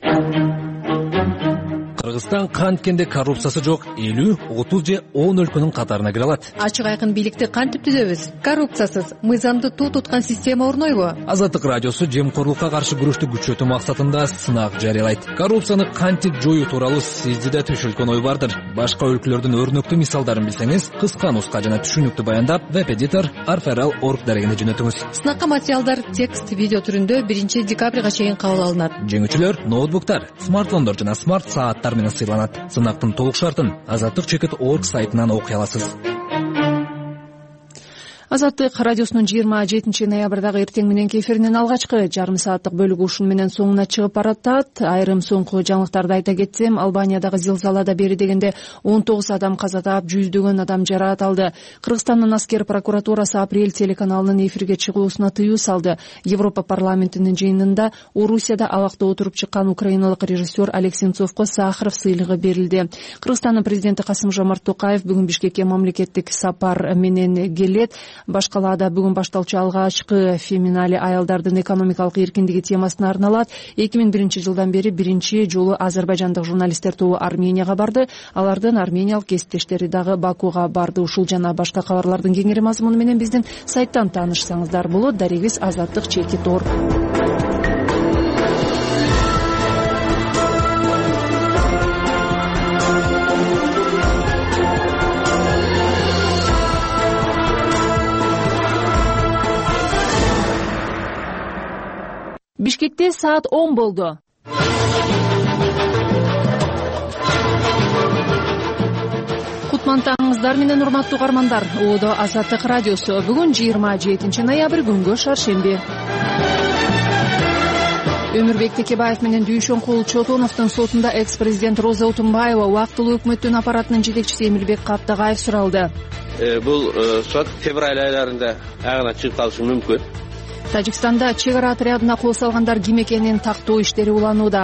Кыргызстан канткенде коррупциясы жок элүү, отуз же он өлкөнүн катарына кире алат.
Ачык айкын бийликти кантип түзөбүз? Коррупциясыз, мыйзамды туу туткан система орнойбу?
Азаттык радиосу жемкорлукка каршы күрөштү күчөтүү максатында сынак жарыялайт. Коррупцияны кантип жоюу тууралуу сизде да түшүлгөн ой бардыр. Башка өлкөлөрдүн өрнөктүү мисалдарын билсеңиз, кыска нуска жана түшүнүктүү баяндап веб-эдитор арферал точка орг дарегине жөнөтүңүз.
Сынакка материалдар текст, видео түрүндө биринчи декабрга чейин кабыл алынат.
Жеңүүчүлөр ноутбуктар, смартфондор жана смарт сааттар менен сыйланат. Сынактын толук шартын азаттык чекит точка орг сайтынан окуй аласыз.
Азаттык радиосунун жыйырма жетинчи ноябрдагы эртең мененки эфиринин алгачкы жарым сааттык бөлүгү ушуну менен соңуна чыгып баратат. Айрым соңку жаңылыктарды айта кетсем, Албаниядагы зилзалада бери дегенде он тогуз адам каза таап, жүздөгөн адам жараат алды. Кыргызстандын аскер прокуратурасы Апрель телеканалынын эфирге чыгуусуна тыюу салды. Европа парламентинин жыйынында Орусияда абакта отуруп чыккан украиналык режиссер Олег Сенцовго Сахаров сыйлыгы берилди. Кыргызстандын президенти Касым-Жомарт Токаев бүгүн Бишкекке мамлекеттик сапар менен келет. Башкалаада бүгүн башталчу алгачкы феминале аялдардын экономикалык эркиндиги темасына арналат. эки миң биринчи жылдан бери биринчи жолу азербайжандык журналисттер тобу Арменияга барды. Алардын армениялык кесиптештери дагы Бакуга барды. Ушул жана башка кабарлардын кеңири мазмуну менен биздин сайттан таанышсаңыздар болот. Дарегиз Азаттык чеки тор. Бишкекте саат он болду. Кутман таңыңыздар менен урматтуу угармандар. Оодо Азаттык радиосу. Бүгүн жыйырма жетинчи ноябрь, күнгө шаршемби. Өмүрбек Текебаев менен Дүйшөн Кул Чотоновдун сотунда экс-президент Роза Отунбаева убактылуу өкмөттүн аппаратынын жетекчиси Эмилбек Каптагаев суралды.
Бул сот февраль айларында агына чыгып калышы мүмкүн.
Тажикстанда чек ара отрядына кол салгандар ким экенин тактоо иштери уланууда.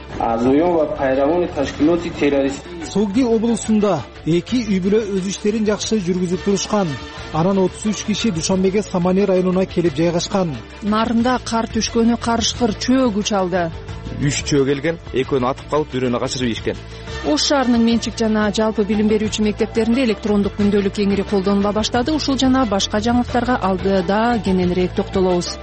Согди облусунда эки үй бүлө өз иштерин жакшы жүргүзүп турушкан. Анан отуз үч киши Душанбеге Самане районуна келип жайгашкан.
Нарында кар түшкөнү карышкыр чөө күч алды.
Үч чөө келген, экөөнү атып калып, бирөөнү качырып ийишкен.
Ош шаарынын менчик жана жалпы билим берүүчү мектептеринде электрондук күндөлүк кеңири колдонула баштады. Ушул жана башка жаңылыктарга алдыда кененирээк токтолобуз.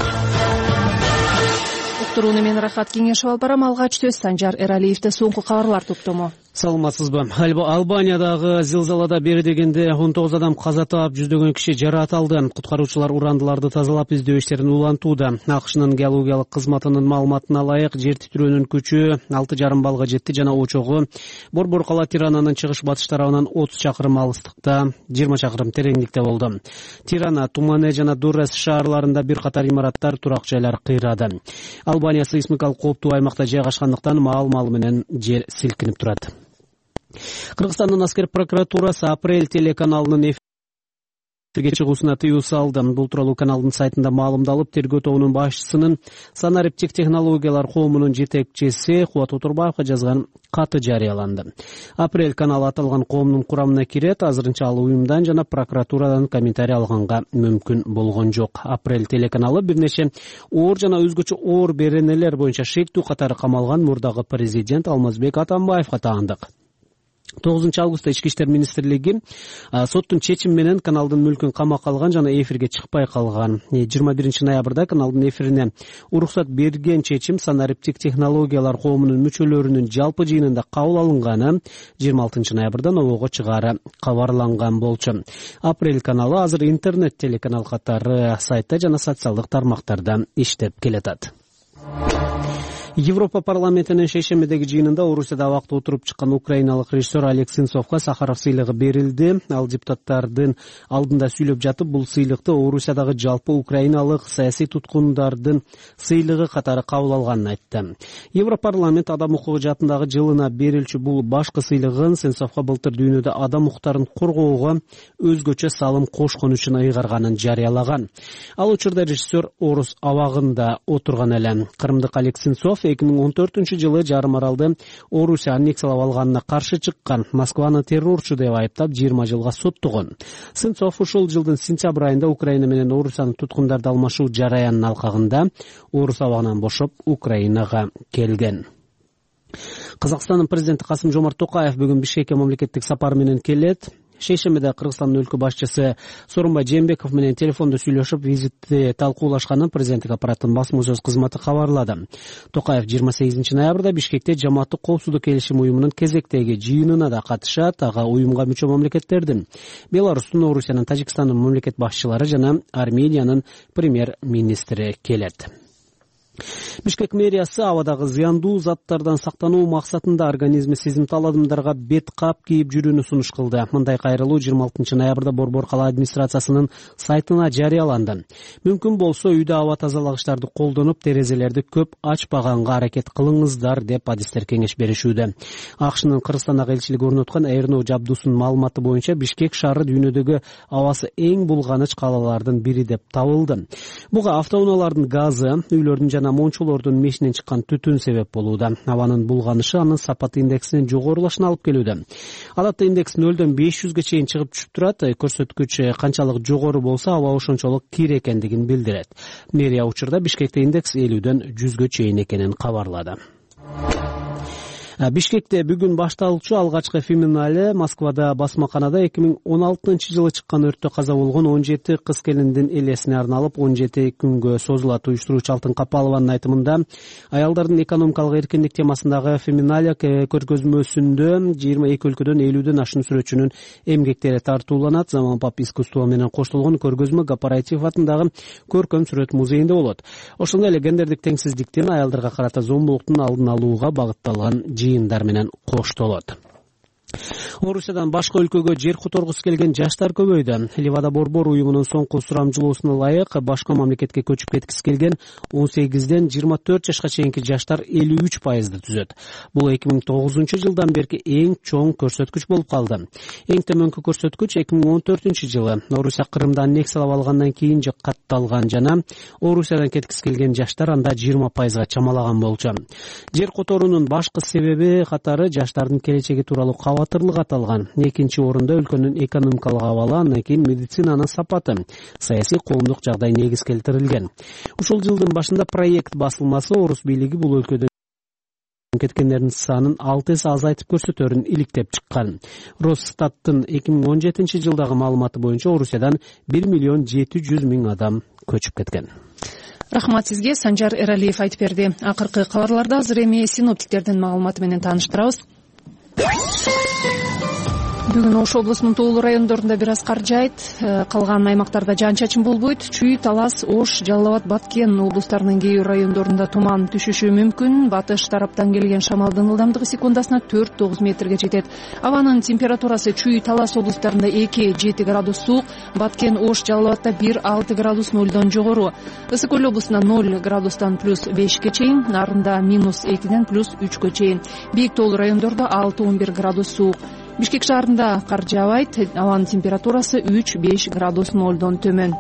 Уктурууну мен Рахат Кеңешев алып барам. Алгач сөз Санжар Эралиевде соңку кабарлар топтому.
Саламатсызбы? Албаниядагы зилзалада бери дегенде он тогуз адам каза таап, жүздөгөн киши жараат алды. Куткаруучулар урандыларды тазалап, издөө иштерин улантууда. АКШнын геологиялык кызматынын маалыматына ылайык, жер титирөөнүн күчү алты жарым баллга жетти жана очогу Борбор кала Тирананын чыгыш батыш тарабынан отуз чакырым алыстыкта, жыйырма чакырым тереңдикте болду. Тирана, Тумане жана Дуррес шаарларында бир катар имараттар, турак жайлар кыйрады. Албания сейсмикалык кооптуу аймакта жайгашкандыктан маал-маал менен жер силкинип турат. Кыргызстандын аскер прокуратурасы Апрель телеканалынын эфирге чыгуусуна тыюу салды. Бул тууралуу каналдын сайтында маалымдалып, тергөө тобунун башчысынын санариптик технологиялар коомунун жетекчиси Кубат Отурбаевга жазган каты жарыяланды. Апрель каналы аталган коомдун курамына кирет. Азырынча ал уюмдан жана прокуратурадан комментарий алганга мүмкүн болгон жок. Апрель телеканалы бир нече оор жана өзгөчө оор беренелер боюнча шектүү катары камалган мурдагы президент Алмазбек Атамбаевга таандык. тогузунчу августта Ички иштер министрлиги соттун чечими менен каналдын мүлкүн камакка алган жана эфирге чыкпай калган. жыйырма биринчи ноябрда каналдын эфирине уруксат берген чечим санариптик технологиялар коомунун мүчөлөрүнүн жалпы жыйынында кабыл алынганы жыйырма алтынчы ноябрда Нового чыгаары кабарланган болчу. Апрель каналы азыр интернет телеканал катары сайтта жана социалдык тармактарда иштеп келатат. Европа парламентинин шейшембидеги жыйынында Орусияда абакта отуруп чыккан украиналык режиссер Олег Сенцовго Сахаров сыйлыгы берилди. Ал депутаттардын алдында сүйлөп жатып, бул сыйлыкты Орусиядагы жалпы украиналык саясий туткундардын сыйлыгы катары кабыл алганын айтты. Европарламент адам укугу жаатындагы жылына берилчү бул башкы сыйлыгын Сенцовго былтыр дүйнөдө адам укуктарын коргоого өзгөчө салым кошкон үчүн ыйгарганын жарыялаган. Ал учурда режиссер Орус абагында отурган эле. Кырымдык Олег Сенцов эки миң он төртүнчү жылы жарым аралды Орусия аннексиялап алганына каршы чыккан, Москваны террорчу деп айыптап жыйырма жылга соттогон. Сенцов ушул жылдын сентябрь айында Украина менен Орусиянын туткундарды алмашуу жараянын алкагында Орус абагынан бошоп Украинага келген. Казакстандын президенти Касым-Жомарт Токаев бүгүн Бишкекке мамлекеттик сапар менен келет. Шейшембиде Кыргызстандын өлкө башчысы Сооронбай Жээнбеков менен телефондо сүйлөшүп, визитти талкуулашканын президенттик аппараттын басма сөз кызматы кабарлады. Токаев жыйырма сегизинчи ноябрда Бишкекте жамааттык коопсуздук келишим уюмунун кезектеги жыйынына да катышат. Ага уюмга мүчө мамлекеттердин Беларустун, Орусиянын, Тажикстандын мамлекет башчылары жана Армениянын премьер-министри келет. Бишкек мэриясы абадагы зыяндуу заттардан сактануу максатында организми сезимтал адамдарга бет кап кийип жүрүүнү сунуш кылды. Мындай кайрылуу жыйырма алтынчы ноябрда Борбор кала администрациясынын сайтына жарыяланды. Мүмкүн болсо үйдө аба тазалагычтарды колдонуп, терезелерди көп ачпаганга аракет кылыңыздар деп адистер кеңеш беришүүдө. АКШнын Кыргызстандагы элчилиги орноткон Airno жабдуусунун маалыматы боюнча Бишкек шаары дүйнөдөгү абасы эң булганыч калалардын бири деп табылды. Буга автоунаалардын газы, үйлөрдүн жана мончолордун мешинен чыккан түтүн себеп болууда. Абанын булганышы анын сапат индексинин жогорулашына алып келүүдө. Адатта индекс нөлдөн беш жүзгө чейин чыгып түшүп турат. Көрсөткүч канчалык жогору болсо, аба ошончолук кир экендигин билдирет. Мэрия учурда Бишкекте индекс элүүдөн жүзгө чейин экенин кабарлады. Бишкекте бүгүн башталчу алгачкы феминале Москвада басмаканада эки миң он алтынчы жылы чыккан өрттө каза болгон он жети кыз келиндин элесине арналып он жети күнгө созулат. Уюштуруучу Алтын Капалованын айтымында, аялдардын экономикалык эркиндик темасындагы феминале көргөзмөсүндө жыйырма эки өлкөдөн элүүдөн ашуун сүрөтчүнүн эмгектери тартууланат. Заманбап искусство менен коштолгон көргөзмө Гапараев атындагы көркөм сүрөт музейинде болот. Ошондой эле гендердик теңсиздиктин, аялдарга карата зомбулуктун алдын алууга багытталган жыйындар менен коштолот. Орусиядан башка өлкөгө жер которгусу келген жаштар көбөйдү. Ливада Борбор уюмунун соңку сурамжылоосуна ылайык башка мамлекетке көчүп кеткиси келген он сегизден жыйырма төрт жашка чейинки жаштар элүү үч пайызды түзөт. Бул эки миң тогузунчу жылдан берки эң чоң көрсөткүч болуп калды. Эң төмөнкү көрсөткүч эки миң он төртүнчү жылы Орусия Кырымды аннексиялап алгандан кийин катталган жана Орусиядан кеткиси келген жаштар анда жыйырма пайызга чамалаган болчу. Жер которуунун башкы себеби катары жаштардын келечеги тууралуу кабатырлык аталган. Экинчи орунда өлкөнүн экономикалык абалы, андан кийин медицинанын сапаты, саясий коомдук жагдай негиз келтирилген. Ушул жылдын башында проект басылмасы орус бийлиги бул өлкөдө кеткендердин санын алты эсе азайтып көрсөтөрүн иликтеп чыккан. Росстаттын эки миң он жетинчи жылдагы маалыматы боюнча Орусиядан бир миллион жети жүз миң адам көчүп кеткен.
Рахмат сизге, Санжар Эралиев айтып берди. Акыркы кабарларда азыр эми синоптиктердин маалыматы менен тааныштырабыз. Бүгүн Ош облусунун тоолуу райондорунда бир аз кар жаайт, калган аймактарда жаан-чачын болбойт. Чүй, Талас, Ош, Жалал Абад, Баткен облустарынын кээ бир райондорунда туман түшүшү мүмкүн. Батыш тараптан келген шамалдын ылдамдыгы секундасына төрт тогуз метрге жетет. Абанын температурасы Чүй, Талас облустарында эки жети градус суук, Баткен, Ош, Жалал Абадта бир алты градус нолдон жогору. Ысык Көл облусунда ноль градустан плюс бешке чейин, Нарында минус экиден плюс үчкө чейин. Бийик тоолуу райондордо алты он бир градус суук. Бишкек шаарында кар жаабайт, абанын температурасы үч беш градус нолдон төмөн.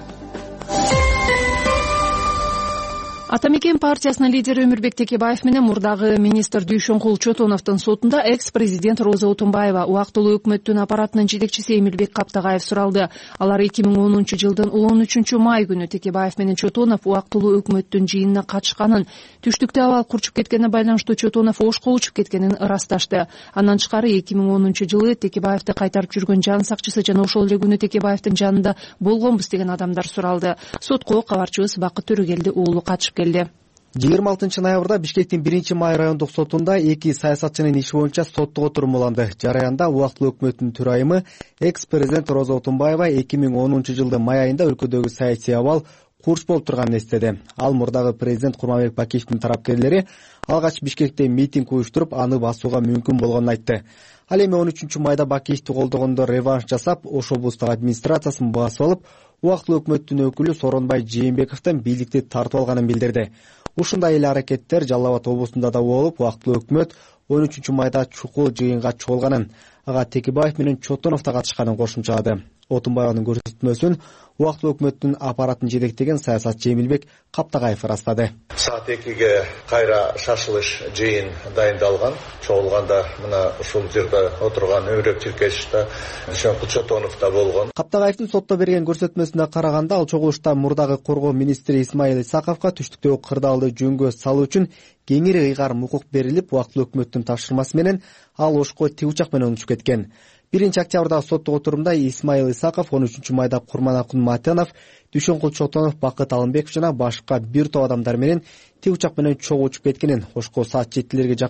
Ата мекен партиясынын лидери Өмүрбек Текебаев менен мурдагы министр Дүйшөнкул Чотоновдун сотунда экс-президент Роза Отунбаева, убактылуу өкмөттүн аппаратынын жетекчиси Эмилбек Каптагаев суралды. Алар эки миң онунчу жылдын он үчүнчү май күнү Текебаев менен Чотонов убактылуу өкмөттүн жыйынына катышканын, түштүктө абал курчуп кеткенине байланыштуу Чотонов Ошко учуп кеткенин ырасташты. Андан тышкары эки миң онунчу жылы Текебаевди кайтарып жүргөн жан сакчысы жана ошол эле күнү Текебаевдин жанында болгонбуз деген адамдар суралды. Сотко кабарчыбыз Бакыт Төрөгелди уулу катышып келди.
жыйырма алтынчы ноябрда Бишкектин биринчи май райондук сотунда эки саясатчынын иши боюнча соттук отурум уланды. Жараянда убактылуу өкмөттүн төрайымы экс-президент Роза Отунбаева эки миң онунчу жылдын май айында өлкөдөгү саясий абал курч болуп турганын эстеди. Ал мурдагы президент Курманбек Бакиевдин тарапкерлери алгач Бишкекте митинг уюштуруп, аны басууга мүмкүн болгонун айтты. Ал эми он үчүнчү майда Бакиевди колдогондо реванш жасап, Ош облустук администрациясын басып алып, убактылуу өкмөттүн өкүлү Сооронбай Жээнбековдон бийликти тартып алганын билдирди. Ушундай эле аракеттер Жалал Абад облусунда да болуп, убактылуу өкмөт он үчүнчү майда чукул жыйынга чогулганын, ага Текебаев менен Чотонов да катышканын кошумчалады. Отунбаевдин көрсөтмөсүн убактылуу өкмөттүн аппаратын жетектеген саясатчы Эмилбек Каптагаев ырастады.
Саат экиге кайра шашылыш жыйын дайындалган. Чогулганда мына ушул жерде отурган Өмүрбек Тиркеч да, Дүйшөнкул Чотонов да болгон.
Каптагаевдин сотто берген көрсөтмөсүнө караганда, ал чогулушта мурдагы коргоо министри Исмаил Исаковго түштүктөгү кырдаалды жөнгө салуу үчүн кеңири ыйгарым укук берилип, убактылуу өкмөттүн тапшырмасы менен ал Ошко тик учак менен учуп кеткен. биринчи октябрдагы соттук отурумда Исмаил Исаков, он үчүнчү майда Курманакун Матенов, Дүйшөнкул Чотонов, Бакыт Алымбеков жана башка бир топ адамдар менен тик учак менен чогуу учуп кеткенин, Ошко саат жетилерге жакын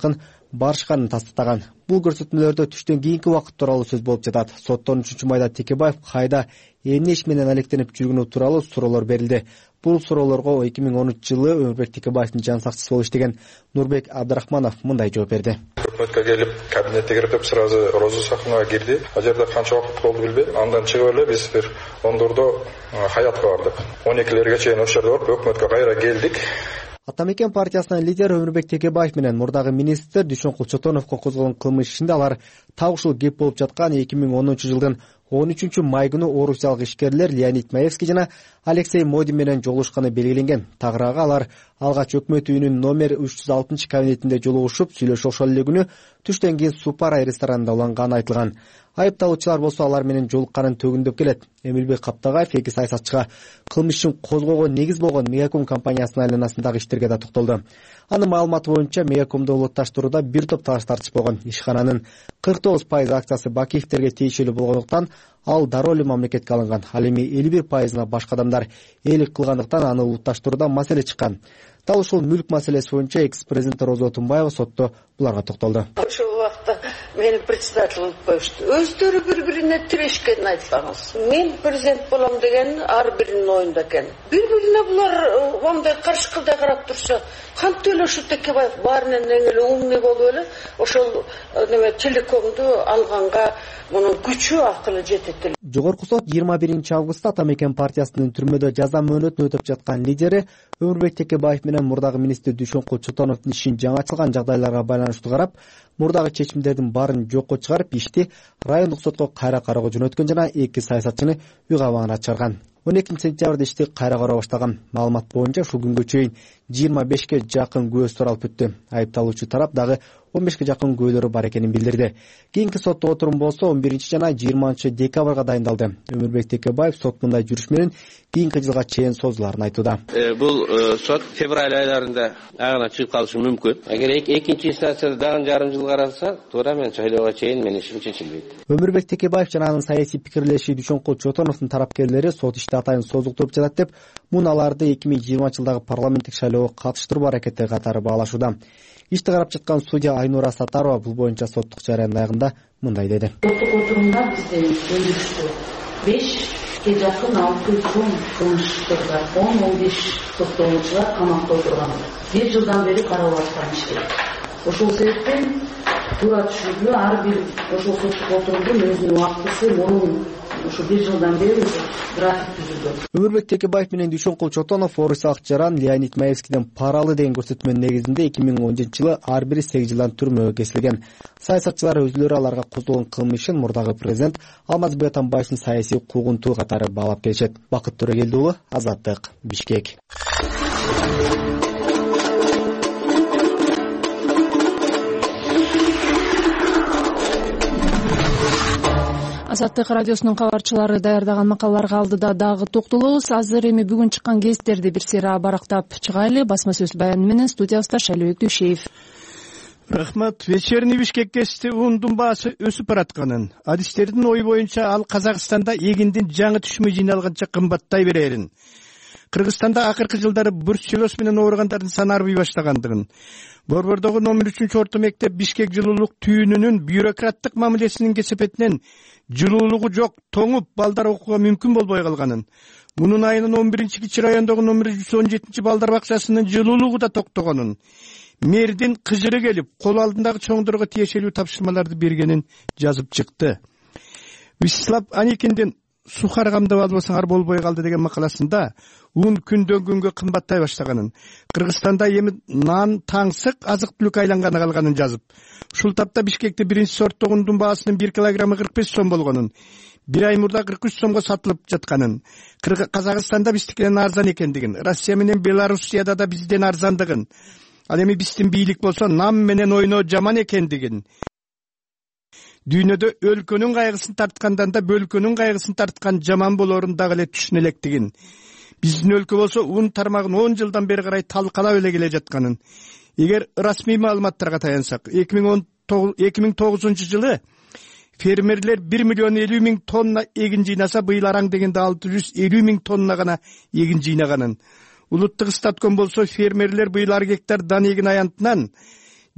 барышканын тастыктаган. Бул көрсөтмөлөрдө түштөн кийинки убакыт тууралуу сөз болуп жатат. Сотто он үчүнчү майда Текебаев кайда эмне иш менен алектенип жүргөнү тууралуу суроолор берилди. Бул суроолорго эки миң онунчу жылы Өмүрбек Текебаевдин жан сакчысы болуп иштеген Нурбек Абдрахманов мындай жооп берди.
Өкмөткө келип, кабинетке кирип, сразу Роза Сахнага кирди. Ал жерде канча убакыт болду билбейм. Андан чыгып эле биз бир ондордо Хаятка бардык. он экилерге чейин ошол жерде болуп, өкмөткө кайра келдик.
Атамекен партиясынын лидери Өмүрбек Текебаев менен мурдагы министр Дүйшөнкул Чотоновго козголгон кылмыш ишинде алар так ушул кеп болуп жаткан эки миң онунчу жылдын он үчүнчү май күнү орусиялык ишкерлер Леонид Маевский жана Алексей Модин менен жолугушканы белгиленген. Тагыраагы алар алгач өкмөт үйүнүн номер үч жүз алтынчы кабинетинде жолугушуп, сүйлөшүп ошол эле күнү түштөн кийин Супарай ресторанында уланганы айтылган. Айыпталуучулар болсо алар менен жолукканын төгүндөп келет. Эмилбек Каптагаев эки саясатчыга кылмыш ишин козгоого негиз болгон Мегаком компаниясынын айланасындагы иштерге да токтолду. Анын маалыматы боюнча Мегакомду улутташтырууда бир топ талаш тартыш болгон. Ишкананын кырк тогуз пайыз акциясы Бакиевтерге тиешелүү болгондуктан ал дароо эле мамлекетке алынган. Ал эми элүү бир пайызына башка адамдар ээлик кылгандыктан аны улутташтырууда маселе чыккан. Дал ушул мүлк маселеси боюнча экс-президент Роза Отунбаева сотто буларга токтолду.
Ошол убакта мени председатель кылып коюшту. Өздөрү бири-бирине тирешкенин айтпаңыз. Мен президент болом деген ар биринин оюнда экен. Бири-бирине булар мындай каршыкылдай карап турса, кантип эле ушу Текебаев баарынан эң эле умный болуп эле ошол неме телекомду алганга мунун күчү акылы жетет.
Жогорку сот жыйырма биринчи августта Атамекен партиясынын түрмөдө жаза мөөнөтүн өтөп жаткан лидери Өмүрбек Текебаев менен мурдагы министр Дүйшөнкул Чотоновдун ишин жаңачылган жагдайларга байланыштуу карап, мурдагы чечимдердин баарын жокко чыгарып, ишти райондук сотко кайра кароого жөнөткөн жана эки саясатчыны үй кабагына чыгарган. он экинчи сентябрда ишти кайра кароо баштаган. Маалымат боюнча ушул күнгө чейин жыйырма бешке жакын күбө суралып өттү. Айыпталуучу тарап дагы он бешке жакын күбөлөрү бар экенин билдирди. Кийинки соттук отурум болсо он биринчи жана жыйырманчы декабрга дайындалды. Өмүрбек Текебаев сот мындай жүрүш менен кийинки жылга чейин созулаарын айтууда.
Бул сот февраль айларында агына чыгып калышы мүмкүн. Эгер экинчи инстанцияда дагы жарым жыл каралса, туура мен шайлоого чейин менин ишим чечилбейт.
Өмүрбек Текебаев жана анын саясий пикирлеши Дүйшөнкул Чотоновдун тарапкерлери сот ишти атайын созуктуруп жатат деп, муну аларды эки миң жыйырманчы жылдагы парламенттик шайлоого катыштыруу аракеттери катары баалашууда. Ишти карап жаткан судья Айнура Сатарова бул боюнча соттук жарыянын аягында мындай деди.
Соттук отурумда бизде өндүрүштү бешке жакын алты чоң кылмыштарда он он беш соттолуучулар камакта отурган. Бир жылдан бери каралып аткан ишти. Ошол себептен туура түшүндү, ар бир ошол соттук отурумдун өзүнүн убактысы мурун ушу бир жылдан бери график түзүлгөн.
Өмүрбек Текебаев менен Дүйшөнкул Чотонов орусиялык жаран Леонид Маевскийден паралы деген көрсөтмөнүн негизинде эки миң он жетинчи жылы ар бири сегиз жылдан түрмөгө кесилген. Саясатчылар өзүлөрү аларга козголгон кылмышын мурдагы президент Алмазбек Атамбаевдин саясий куугунтугу катары баалап келишет. Бакыт Төрөгелди уулу, Азаттык, Бишкек.
Азаттык радиосунун кабарчылары даярдаган макалаларга алдыда дагы токтолобуз. Азыр эми бүгүн чыккан гезиттерди бир сыйра барактап чыгайлы. Басма сөз баяны менен студиябызда Шайлообек Дүйшеев.
Рахмат. Вечерний Бишкек гезити ундун баасы өсүп баратканын, адистердин ою боюнча ал Казакстанда эгиндин жаңы түшүмү жыйналганча кымбаттай берерин, Кыргызстанда акыркы жылдары бурчелоз менен ооругандардын саны арбый баштагандыгын, Борбордогу номер үчүнчү орто мектеп Бишкек жылуулук түйүнүнүн бюрократтык мамилесинин кесепетинен жылуулугу жок, тоңуп балдар окууга мүмкүн болбой калганын, мунун айынын он биринчи кичи райондогу номер жүз он жетинчи балдар бакчасынын жылуулугу да токтогонун, мэрдин кыжыры келип, кол алдындагы чоңдорго тиешелүү тапшырмаларды бергенин жазып чыкты. Вячеслав Аникиндин сухар камдап албасаңар болбой калды деген макаласында ун күндөн күнгө кымбаттай баштаганын, Кыргызстанда эми нан таңсык азык түлүк айланганы калганын жазып, ушул тапта Бишкекте биринчи сорттогу ундун баасынын бир килограммы кырк беш сом болгонун, бир ай мурда кырк үч сомго сатылып жатканын, Казакстанда биздикинен арзан экендигин, Россия менен Белоруссияда да бизден арзандыгын, ал эми биздин бийлик болсо нам менен ойноо жаман экендигин, дүйнөдө өлкөнүн кайгысын тарткандан да бөлкөнүн кайгысын тарткан жаман болоорун дагы эле түшүнө электигин, биздин өлкө болсо ун тармагын он жылдан бери карай талкалап эле келе жатканын, эгер расмий маалыматтарга таянсак, эки миң тогузунчу жылы фермерлер бир миллион элүү миң тонна эгин жыйнаса, быйыл араң дегенде алты жүз элүү миң тонна гана эгин жыйнаганын, улуттук статком болсо фермерлер быйыл ар гектар дан эгин аянтынан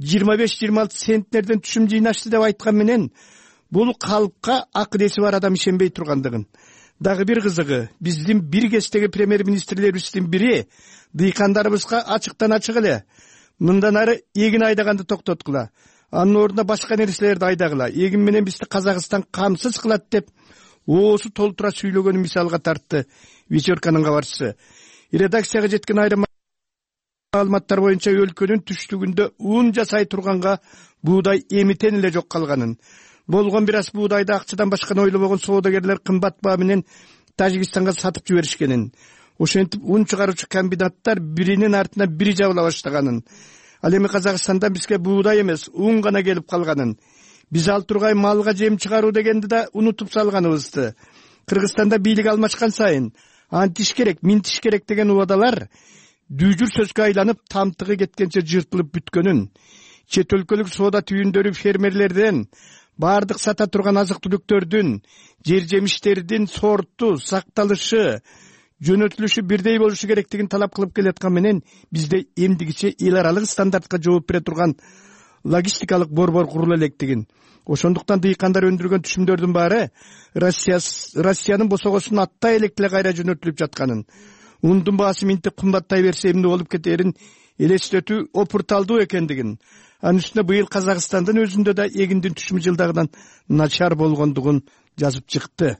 жыйырма беш жыйырма алты центнерден түшүм жыйнашты деп айткан менен бул калкка акыл эси бар адам ишенбей тургандыгын. Дагы бир кызыгы, биздин бир кездеги премьер-министрлерибиздин бири дыйкандарыбызга ачыктан ачык эле мындан ары эгин айдаганды токтоткула, анын ордуна башка нерселерди айдагыла, эгин менен бизди Казакстан камсыз кылат деп оосу толтура сүйлөгөнү мисалга тартты вечерканын кабарчысы. Редакцияга жеткен айрым маалыматтар боюнча өлкөнүн түштүгүндө ун жасай турганга буудай эмитен эле жок калганын, болгон бир аз буудайды акчадан башканы ойлобогон соодагерлер кымбат баа менен Тажикстанга сатып жиберишкенин, ошентип ун чыгаруучу комбинаттар биринин артынан бири жабыла баштаганын, ал эми Казакстандан бизге буудай эмес ун гана келип калганын, биз ал тургай малга жем чыгаруу дегенди да унутуп салганыбызды. Кыргызстанда бийлик алмашкан сайын антиш керек, минтиш керек деген убадалар дүүжүр сөзгө айланып тамтыгы кеткенче жыртылып бүткөнүн, чет өлкөлүк соода түйүндөрү фермерлерден бардык сата турган азык түлүктөрдүн, жер жемиштердин сорту, сакталышы, жөнөтүлүшү бирдей болушу керектигин талап кылып келаткан менен бизде эмдигиче эл аралык стандартка жооп бере турган логистикалык борбор куруло электигин. Ошондуктан дыйкандар өндүргөн түшүмдөрдүн баары Россиянын босогосун аттай электе кайра жөнөтүлүп жатканын, ундун баасы минтип кымбаттай берсе эмне болуп кетерин элестетүү опурталдуу экендигин, анын үстүнө быйыл Казакстандын өзүндө да эгиндин түшүмү жылдагыдан начар болгондугун жазып чыкты.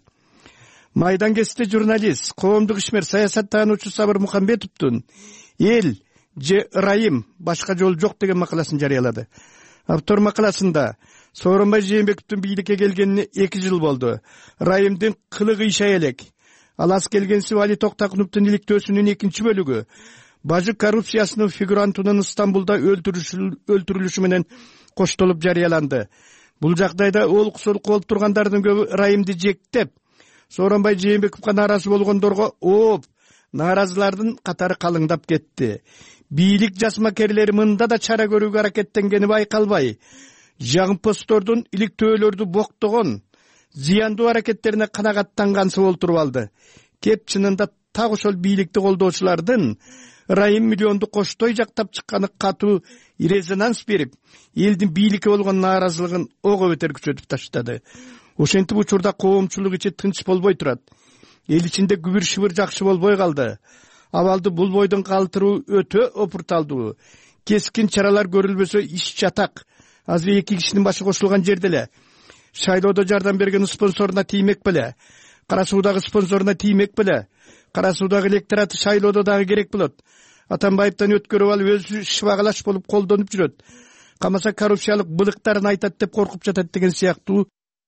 Майдан кесте журналист, коомдук ишмер, саясаттануучу Сабыр Мухамбетовдун «Эл же ырайым, башка жол жок» деген макаласын жарыялады. Автор макаласында Сооронбай Жээнбековдун бийликке келгенине эки жыл болду. Ырайымдын кылыгы ишай элек. Ал аз келгенси Вали Токтакуновдун иликтөөсүнүн экинчи бөлүгү бажы коррупциясынын фигурантынын Стамбулда өлтүрүлүшү менен коштолуп жарыяланды. Бул жагдайда олкусулук болуп тургандардын көбү ырайымды жектеп, Сооронбай Жээнбековго нааразы болгондорго ооп, нааразылардын катары калыңдап кетти. Бийлик жасмакерлери мында да чара көрүүгө аракеттенгени байкалбай, жагымпоздордун иликтөөлөрдү боктогон, зыяндуу аракеттерине канагаттангансы болтуруп алды. Кеп чынында так ошол бийликти колдоочулардын ырайым миллионду коштой жактап чыкканы катуу резонанс берип, элдин бийликке болгон нааразылыгын ого бетер күчөтүп таштады. Ошентип учурда коомчулук ичи тынч болбой турат. Эл ичинде күбүр шыбыр жакшы болбой калды. Абалды бул бойдун калтыруу өтө опурталдуу. Кескин чаралар көрүлбөсө иш жатак. Азыр эки кишинин башы кошулган жерде эле. Шайлоодо жардам берген спонсоруна тиймек беле? Кара Суудагы спонсоруна тиймек беле? Кара Суудагы электораты шайлоодо дагы керек болот. Атамбаевден өткөрүп алып өзү шыбагалаш болуп колдонуп жүрөт. Камаса коррупциялык былыктарын айтат деп коркуп жатат деген сыяктуу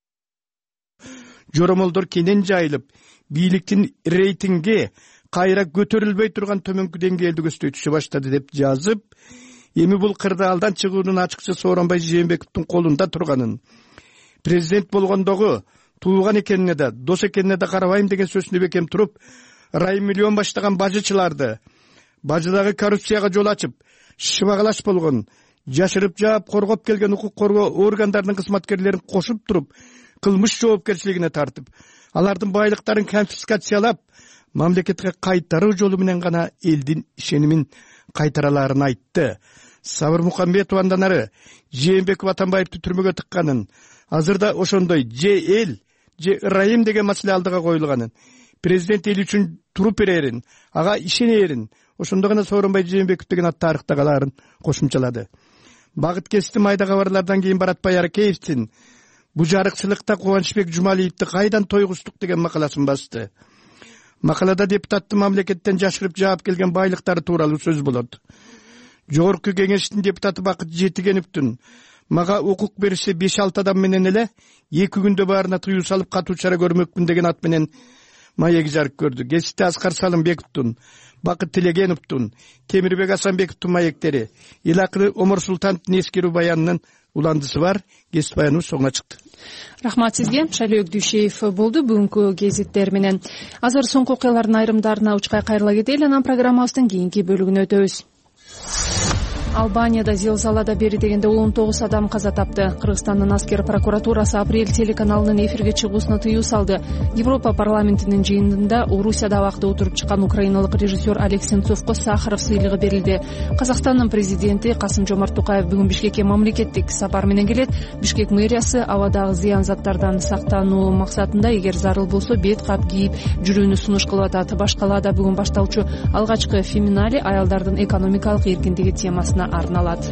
жоромолдор кенен жайылып, бийликтин рейтинги кайра көтөрүлбөй турган төмөнкү деңгээлди көздөй баштады деп жазып, эми бул кырдаалдан чыгуунун ачыкчы Сооронбай Жээнбековдун колунда турганын, президент болгондогу тууган экенине да, дос экенине да карабайм деген сөзүнө бекем туруп, ырайым миллион баштаган бажычыларды, бажыдагы коррупцияга жол ачып, шыбагалаш болгон, жашырып жаап коргоп келген укук коргоо органдарынын кызматкерлерин кошуп туруп, кылмыш жоопкерчилигине тартып, алардын байлыктарын конфискациялап, мамлекетке кайтаруу жолу менен гана элдин ишенимин кайтараларын айтты. Сабыр Мухамбетов андан ары Жээнбеков Атамбаевди түрмөгө тыкканын, азырда ошондой же эл, же ырайым деген маселе алдыга коюлганын, президент эл үчүн туруп берерин, ага ишенерин, ошондо гана Сооронбай Жээнбеков деген ат тарыхтагаларын кошумчалады. Багыт кести майда кабарлардан кийин Баратбай Аракеевдин бу жарыкчылыкта Кубанычбек Жумалиевди кайдан тойгуздук деген макаласын басты. Макалада депутаттын мамлекеттен жашырып жаап келген байлыктары тууралуу сөз болот. Жогорку кеңештин депутаты Бакыт Жетигеновдун мага укук бериши беш алты адам менен эле эки күндө баарына тыюу салып катуу чара көрмөкмүн деген ат менен маеги жарык көрдү. Кесипте Аскар Салымбековдун, Бакыт Тилегеновдун, Темирбек Асанбековдун маектери, Илакыры Омар Султановдун эскерүү баянынын уландысы бар. Кесип баяны соңуна чыкты.
Рахмат сизге. Шайлоо Дүйшеев болду бүгүнкү гезиттер менен. Азыр соңку окуялардын айрымдарына учкай кайрыла кетели, анан программабыздын кийинки бөлүгүнө өтөбүз. Албанияда зилзалада бери дегенде он тогуз адам каза тапты. Кыргызстандын аскер прокуратурасы Апрель телеканалынын эфирге чыгуусуна тыюу салды. Европа парламентинин жыйынында Орусияда абакта отуруп чыккан украиналык режиссер Олег Сенцовго Сахаров сыйлыгы берилди. Казакстандын президенти Касым-Жомарт Токаев бүгүн Бишкекке мамлекеттик сапар менен келет. Бишкек мэриясы абадагы зыян заттардан сактануу максатында эгер зарыл болсо бет кап кийип жүрүүнү сунуш кылып атат. Башкалаада бүгүн башталчу алгачкы феминале аялдардын экономикалык эркиндиги темасына арналат.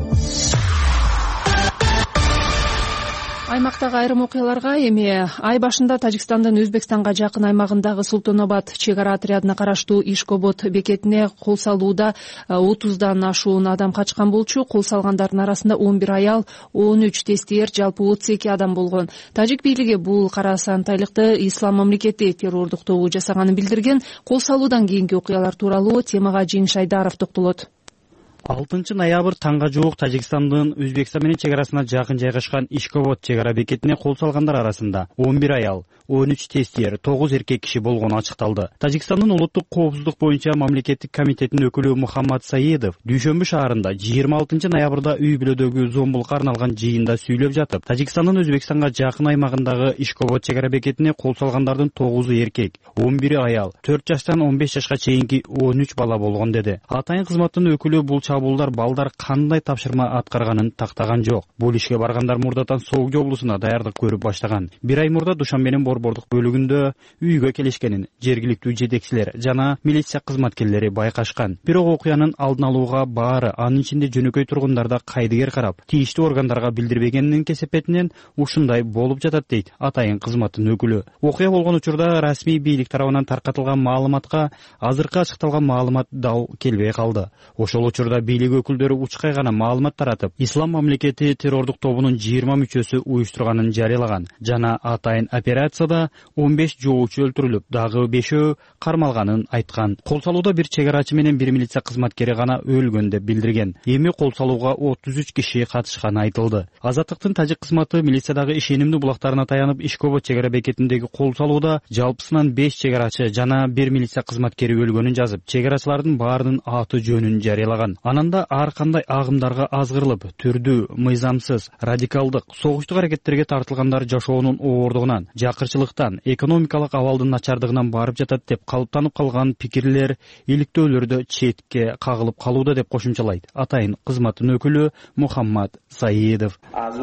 Аймактагы айрым окуяларга эми ай башында Тажикстандын Өзбекстанга жакын аймагындагы Султонобад чек ара отрядына караштуу Ишкобод бекетине кол салууда отуздан ашуун адам качкан болчу. Кол салгандардын арасында он бир аял, он үч тестиер, жалпы отуз эки адам болгон. Тажик бийлиги бул кара сантайлыкты ислам мамлекети террордук тобу жасаганын билдирген. Кол салуудан кийинки окуялар тууралуу темага Жеңиш Айдаров токтолот.
алтынчы ноябрь таңга жуук Тажикстандын Өзбекстан менен чек арасына жакын жайгашкан Ишкобод чек ара бекетине кол салгандар арасында он бир аял, он үч тестиер, тогуз эркек киши болгону ачыкталды. Тажикстандын улуттук коопсуздук боюнча мамлекеттик комитетинин өкүлү Мухаммад Саидов Дүйшөмбү шаарында жыйырма алтынчы ноябрда үй бүлөдөгү зомбулукка арналган жыйында сүйлөп жатып, Тажикстандын Өзбекстанга жакын аймагындагы Ишкобод чек ара бекетине кол салгандардын тогузу эркек, он бири аял, төрт жаштан он беш жашка чейинки он үч бала болгон деди. Атайын кызматтын өкүлү бул чабуулдар балдар кандай тапшырма аткарганын тактаган жок. Бул ишке баргандар мурдатан Согдо облусуна даярдык көрүп баштаган. Бир ай мурда Душанбенин борбордук бөлүгүндө үйгө келишкенин жергиликтүү жетекчилер жана милиция кызматкерлери байкашкан. Бирок окуянын алдын алууга баары, анын ичинде жөнөкөй тургундарда кайдыгер карап, тийиштүү органдарга билдирбегенинин кесепетинен ушундай болуп жатат дейт атайын кызматтын өкүлү. Окуя болгон учурда расмий бийлик тарабынан таркатылган маалыматка азыркы ачыкталган маалымат дал келбей калды. Ошол учурда бийлик өкүлдөрү учкай гана маалымат таратып, ислам мамлекети террордук тобунун жыйырма мүчөсү уюштурганын жарыялаган жана атайын операцияда он беш жоочу өлтүрүлүп, дагы бешөө кармалганын айткан. Кол салууда бир чек арачы менен бир милиция кызматкери гана өлгөн деп билдирген. Эми кол салууга отуз үч киши катышканы айтылды. Азаттыктын тажик кызматы милициядагы ишенимдүү булактарына таянып, Ишкобод чек ара бекетиндеги кол салууда жалпысынан беш чек арачы жана бир милиция кызматкери өлгөнүн жазып, чек арачылардын баарынын аты жөнүн жарыялаган. Ананда ар кандай агымдарга азгырылып, түрдүү, мыйзамсыз, радикалдык, согуштук аракеттерге тартылгандар жашоонун ооругунан, жакырчылыктан, экономикалык абалдын начардыгынан барып жатат деп калыптанып калган пикирлер, иликтөөлөрдө четке кагылып калууда деп кошумчалайт атайын кызматтын өкүлү Мухаммад Саидов.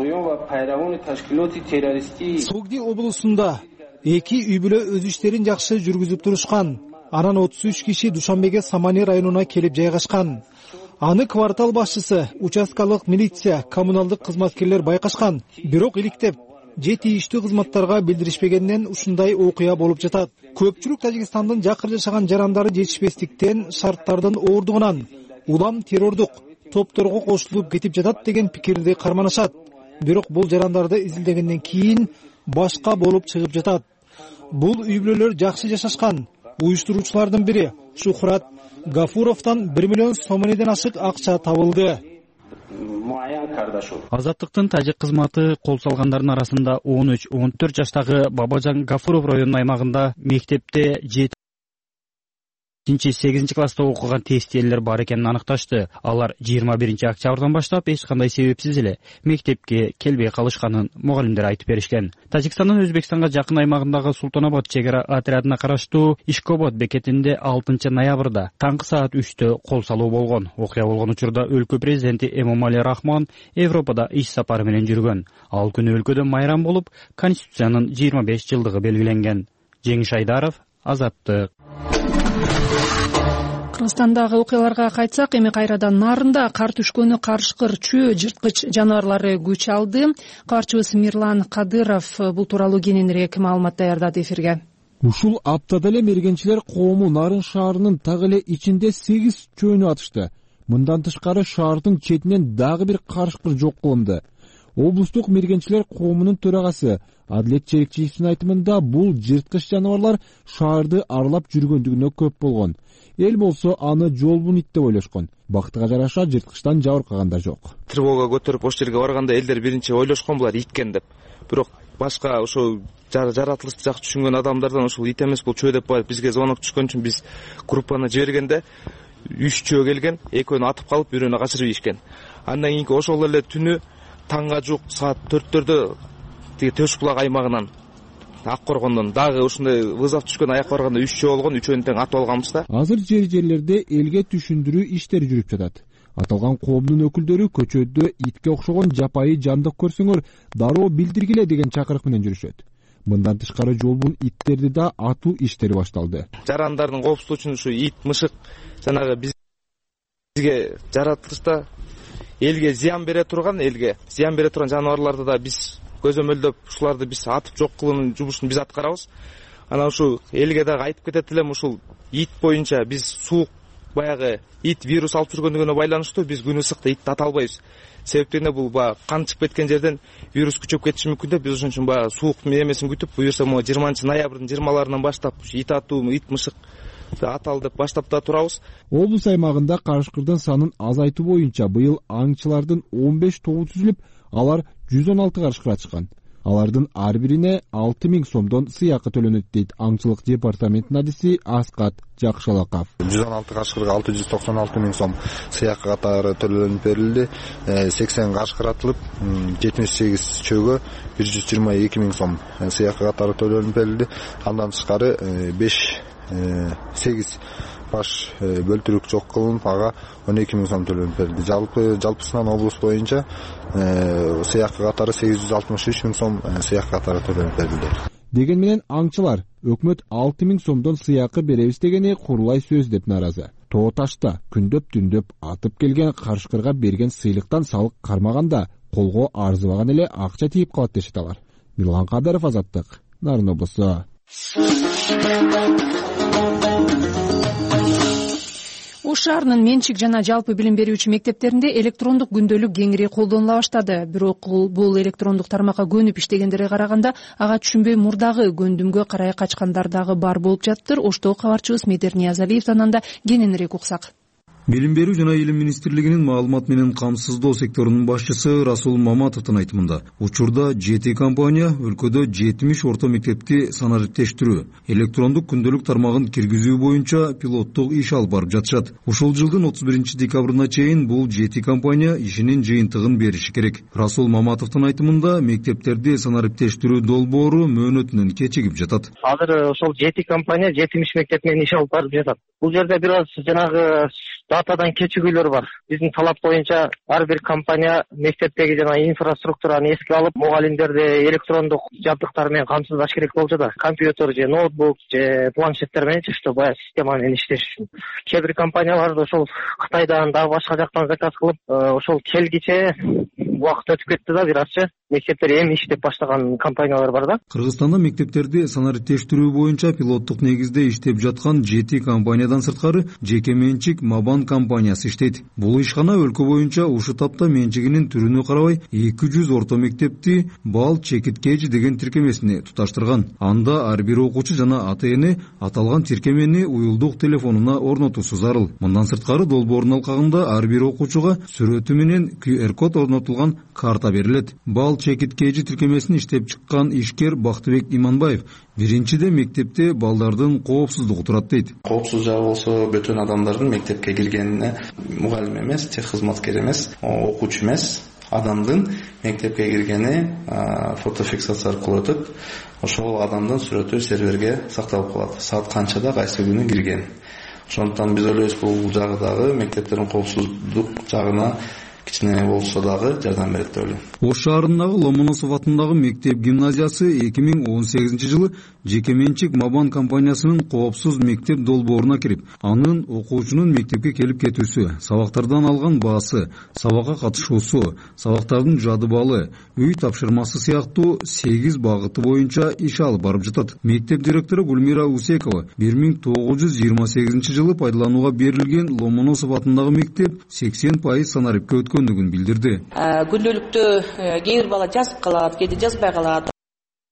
Согди облусунда эки үй бүлө өз иштерин жакшы жүргүзүп турушкан. Анан отуз үч киши Душанбеге Самани районуна келип жайгашкан. Аны квартал башчысы, участкалык милиция, коммуналдык кызматкерлер байкашкан. Бирок иликтеп, же тийиштүү кызматтарга билдиришпегенден ушундай окуя болуп жатат. Көпчүлүк Тажикстандын жакыр жашаган жарандары жетишпестиктен, шарттардын оордугунан, улам террордук топторго кошулуп кетип жатат деген пикирди карманышат. Бирок бул жарандарды изилдегенден кийин башка болуп чыгып жатат. Бул үй бүлөлөр жакшы жашашкан. Уюштуруучулардын бири Шухрат Гафуровдон бир миллион сомонеден ашык акча табылды.
Азаттыктын тажик кызматы кол салгандардын арасында он үч он төрт жаштагы Бабажан Гафуров районунун аймагында мектепте жетинчи сегизинчи класста окуган тестиелер бар экенин аныкташты. Алар жыйырма биринчи октябрдан баштап эч кандай себепсиз эле мектепке келбей калышканын мугалимдер айтып беришкен. Тажикстандын Өзбекстанга жакын аймагындагы Султонобод чек ара отрядына караштуу Ишкобод бекетинде алтынчы ноябрда таңкы саат үчтө кол салуу болгон. Окуя болгон учурда өлкө президенти Эмомали Рахмон Европада иш сапары менен жүргөн. Ал күнү өлкөдө майрам болуп, Конституциянын жыйырма беш жылдыгы белгиленген. Жеңиш Айдаров, Азаттык.
Кыргызстандагы окуяларга кайтсак, эми кайрадан Нарында кар түшкөнү карышкыр, чөө, жырткыч жаныбарлары күч алды. Кабарчыбыз Мирлан Кадыров бул тууралуу кененирээк маалымат даярдады эфирге.
Ушул аптада эле мергенчилер коому Нарын шаарынын так эле ичинде сегиз чөөнү атышты. Мындан тышкары шаардын четинен дагы бир карышкыр жок кылынды. Облустук мергенчилер коомунун төрагасы Адилет Черикчиевдин айтымында бул жырткыч жаныбарлар шаарды аралап жүргөндүгүнө көп болгон. Эл болсо аны жолбун ит деп ойлошкон. Бактыга жараша жырткычтан жабыркагандар жок.
Тревога көтөрүп ош жерге барганда элдер биринчи ойлошкон булар иткен деп. Бирок башка ошо жаратылышты жакшы түшүнгөн адамдардан ушул ит эмес бул чөө деп барып бизге звонок түшкөн үчүн биз группаны жибергенде үччөө келген, экөөнү атып калып бирөөнү качырып ийишкен. Андан кийинки ошол эле түнү таңга жук саат төрттөрдө тиги Төш булак аймагынан Ак Коргондон дагы ушундай вызов түшкөн, аякка барганда үччөө болгон, үчөөнү тең атып алганбыз да.
Азыр жер жерлерде элге түшүндүрүү иштери жүрүп жатат. Аталган коомдун өкүлдөрү көчөдө итке окшогон жапайы жандык көрсөңөр дароо билдиргиле деген чакырык менен жүрүшөт. Мындан тышкары жолбун иттерди да атуу иштери башталды.
Жарандардын коопсуздугу үчүн ушу ит, мышык жанагы бизге жаратылышта элге зыян бере турган, элге зыян бере турган жаныбарларды да биз көзөмөлдөп, ушуларды биз атып жок кылуунун жумушун биз аткарабыз. Анан ушу элге дагы айтып кетет элем, ушул ит боюнча биз суук баягы ит вирус алып жүргөндүгүнө байланыштуу биз күн ысыкта итти ата албайбыз. Себептен бул баягы кан чыгып кеткен жерден вирус күчөп кетиши мүмкүн деп биз ошон үчүн баягы суук эмесин күтүп, буюрса могу жыйырманчы ноябрдын жыйырмаларынан баштап ит атуу, ит мышык аталы деп баштап да турабыз.
Облус аймагында карышкырдын санын азайтуу боюнча быйыл аңчылардын он беш тобу түзүлүп, алар жүз он алты карышкыр ачкан. Алардын ар бирине алты миң сомдон сыйакы төлөнөт дейт аңчылык департаментинин адиси Аскат Жакшалаков.
жүз он алты карышкырга алты жүз токсон алты миң сом сыйакы катары төлөнүп берилди. сексен карышкыр атылып, жетимиш сегиз чөйгө бир жүз жыйырма эки миң сом сыйакы катары төлөнүп берилди. Андан тышкары беш сегиз баш бөлтүрүк жок кылынып, ага он эки миң сом төлөнүп берилди. Жалпы жалпысынан облус боюнча сыйакы катары сегиз жүз алтымыш үч миң сом сыйакы катары төлөнүп берилди.
Деген менен аңчылар өкмөт алты миң сомдон сыйакы беребиз дегени курулай сөз деп наразы. Тоо ташта күндөп түндөп атып келген карышкырга берген сыйлыктан салык кармаганда колго арзыбаган эле акча тийип калат дешет алар. Милан Кадаров, Азаттык, Нарын облусу.
Ош шаарынын менчик жана жалпы билим берүүчү мектептеринде электрондук күндөлүк кеңири колдонула баштады. Бирок бул электрондук тармакка көнүп иштегендерге караганда ага түшүнбөй мурдагы көндүмгө карай качкандар дагы бар болуп жатыптыр. Ошто кабарчыбыз Медер Ниязалиевден анда кененирээк уксак.
Билим берүү жана илим министрлигинин маалымат менен камсыздоо секторунун башчысы Расул Маматовдун айтымында, учурда жети компания өлкөдө жетимиш орто мектепти санариптештирүү, электрондук күндөлүк тармагын киргизүү боюнча пилоттук иш алып барып жатышат. Ушул жылдын отуз биринчи декабрына чейин бул жети компания ишинин жыйынтыгын бериши керек. Расул Маматовдун айтымында, мектептерди санариптештирүү долбоору мөөнөтүнөн кечигип жатат.
Азыр ошол жети компания жетимиш мектеп менен иш алып барып жатат. Бул жерде бир аз жанагы датадан кечигүүлөр бар. Биздин талап боюнча ар бир компания мектептеги жана инфраструктураны эске алып, мугалимдерди электрондук жабдыктар менен камсыздаш керек болуп жатат. Компьютер же ноутбук же планшеттер менен что баягы система менен иштеш үчүн. Кээ бир компаниялар ошол Кытайдан дагы башка жактан заказ кылып, ошол келгиче убакыт өтүп кетти да бир азчы. Мектептер эми иштеп баштаган компаниялар бар да.
Кыргызстанда мектептерди санариптештирүү боюнча пилоттук негизде иштеп жаткан жети компаниядан сырткары жеке менчик Мабан компаниясы иштейт. Бул ишкана өлкө боюнча ушу тапта менчигинин түрүнө карабай эки жүз орто мектепти бал чекиткеч деген тиркемесине туташтырган. Анда ар бир окуучу жана ата эне аталган тиркемени уюлдук телефонуна орнотуусу зарыл. Мындан сырткары долбоордун алкагында ар бир окуучуга сүрөтү менен ку эр код орнотулган карта берилет. Бал чекиткечи тиркемесин иштеп чыккан ишкер Бактыбек Иманбаев биринчиде мектепте балдардын коопсуздугу турат дейт.
Коопсуз жагы болсо бөтөн адамдардын мектепке киргенине мугалим эмес, тех кызматкер эмес, окуучу эмес адамдын мектепке киргени фотофиксация аркылуу өтүп, ошол адамдын сүрөтү серверге сакталып калат. Саат канчада кайсы күнү кирген. Ошондуктан биз ойлойбуз бул жагы дагы мектептердин коопсуздук жагына кичине болсо дагы жардам берет деп ойлойм.
Ош шаарындагы Ломоносов атындагы мектеп гимназиясы эки миң он сегизинчи жылы жеке менчик Мабан компаниясынын коопсуз мектеп долбооруна кирип, анын окуучунун мектепке келип кетүүсү, сабактардан алган баасы, сабакка катышуусу, сабактардын жады балы, үй тапшырмасы сыяктуу сегиз багыты боюнча иш алып барып жатат. Мектеп директору Гүлмира Усекова бир миң тогуз жүз жыйырма сегизинчи жылы пайдаланууга берилген Ломоносов атындагы мектеп сексен пайыз санарипке өткөндүгүн билдирди.
Күндөлүктө кээ бир бала жазып калат, кээде жазбай калат.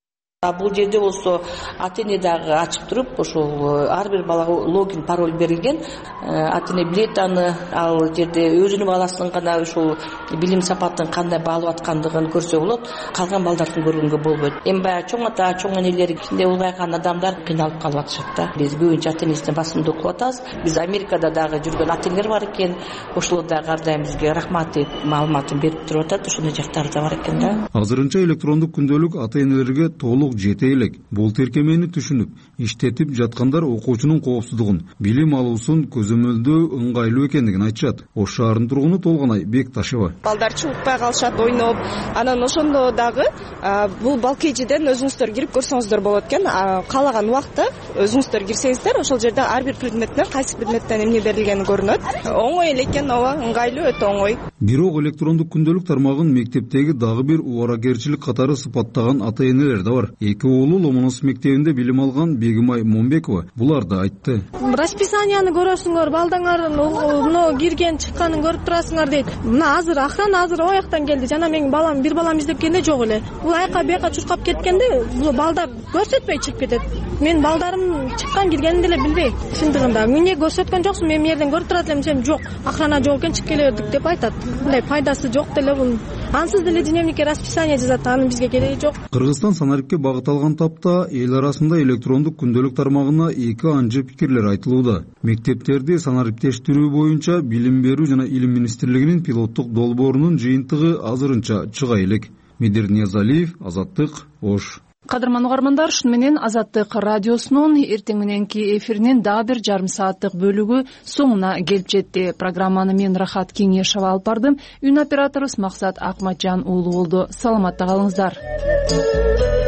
Бул жерде болсо ата эне дагы ачып туруп ошол ар бир балага логин пароль берилген. Ата эне билет аны, ал жерде өзүнүн баласынын гана ушул билим сапатын кандай баалып аткандыгын көрсө болот. Калган балдардын көргөнгө болбойт. Эми баягы чоң ата, чоң энелер, кичинде улгайган адамдар кыйналып калып атышат да. Биз көбүнчө ата энесине басымдуу кылып атабыз. Биз Америкада дагы жүргөн ата энелер бар экен. Ошолор дагы ар дайым бизге рахмат деп маалыматын берип туруп атат. Ошондой жактары да бар экен да.
Азырынча электрондук күндөлүк ата энелерге толук жете элек. Бул тиркемени түшүнүп, иштетип жаткандар окуучунун коопсуздугун, билим алуусун көзөмөлдөө ыңгайлуу экендигин айтышат. Ош шаарынын тургуну Толгонай Бекташева.
Балдар чукпай калышат, ойноп, анан ошондо дагы бул балкейжиден өзүңүздөр кирип көрсөңүздөр болот экен. Каалаган убакта өзүңүздөр кирсеңиздер, ошол жерде ар бир предметтен кайсы предметтен эмне берилгени көрүнөт. Оңой эле экен, ооба, ыңгайлуу, өтө оңой.
Бирок электрондук күндөлүк тармагын мектептеги дагы бир убаракерчилик катары сыпаттаган ата энелер да бар. Эки уулу Ломоносов мектебинде билим алган Бегимай Момбекова буларды айтты.
Расписанияны көрөсүңөр, балдаңардын кирген, чыкканын көрүп турасыңар дейт. Мына азыр охрана азыр ояктан келди. Жана менин балам, бир балам издеп келгенде жок эле. Бул айка бияка чуркап кеткенде, бул балдар көрсөтпөй чыгып кетет. Мен балдарым чыккан киргенин деле билбей. Чындыгында эмне көрсөткөн жоксуң, мен жерден көрүп турат элем десем, жок, охрана жок экен, чыгып келе бердик деп айтат. Мындай пайдасы жок деле бул. Ансыз деле динамикке расписание жазат, анын бизге кереги жок.
Кыргызстан Санарипке багыт алган тапта эл арасында электрондук күндөлүк тармагына эки анчы пикирлер айтылууда. Мектептерди санариптештирүү боюнча билим берүү жана илим министрлигинин пилоттук долбоорунун жыйынтыгы азырынча чыга элек. Медер Ниязалиев, Азаттык, Ош.
Кадырман угармандар, ушуну менен Азаттык радиосунун эртең мененки эфиринин дагы бир жарым сааттык бөлүгү соңуна келип жетти. Программаны мен Рахат Кеңешова алып бардым. Үн операторубуз Максат Акматжан уулу болду. Саламатта калыңыздар.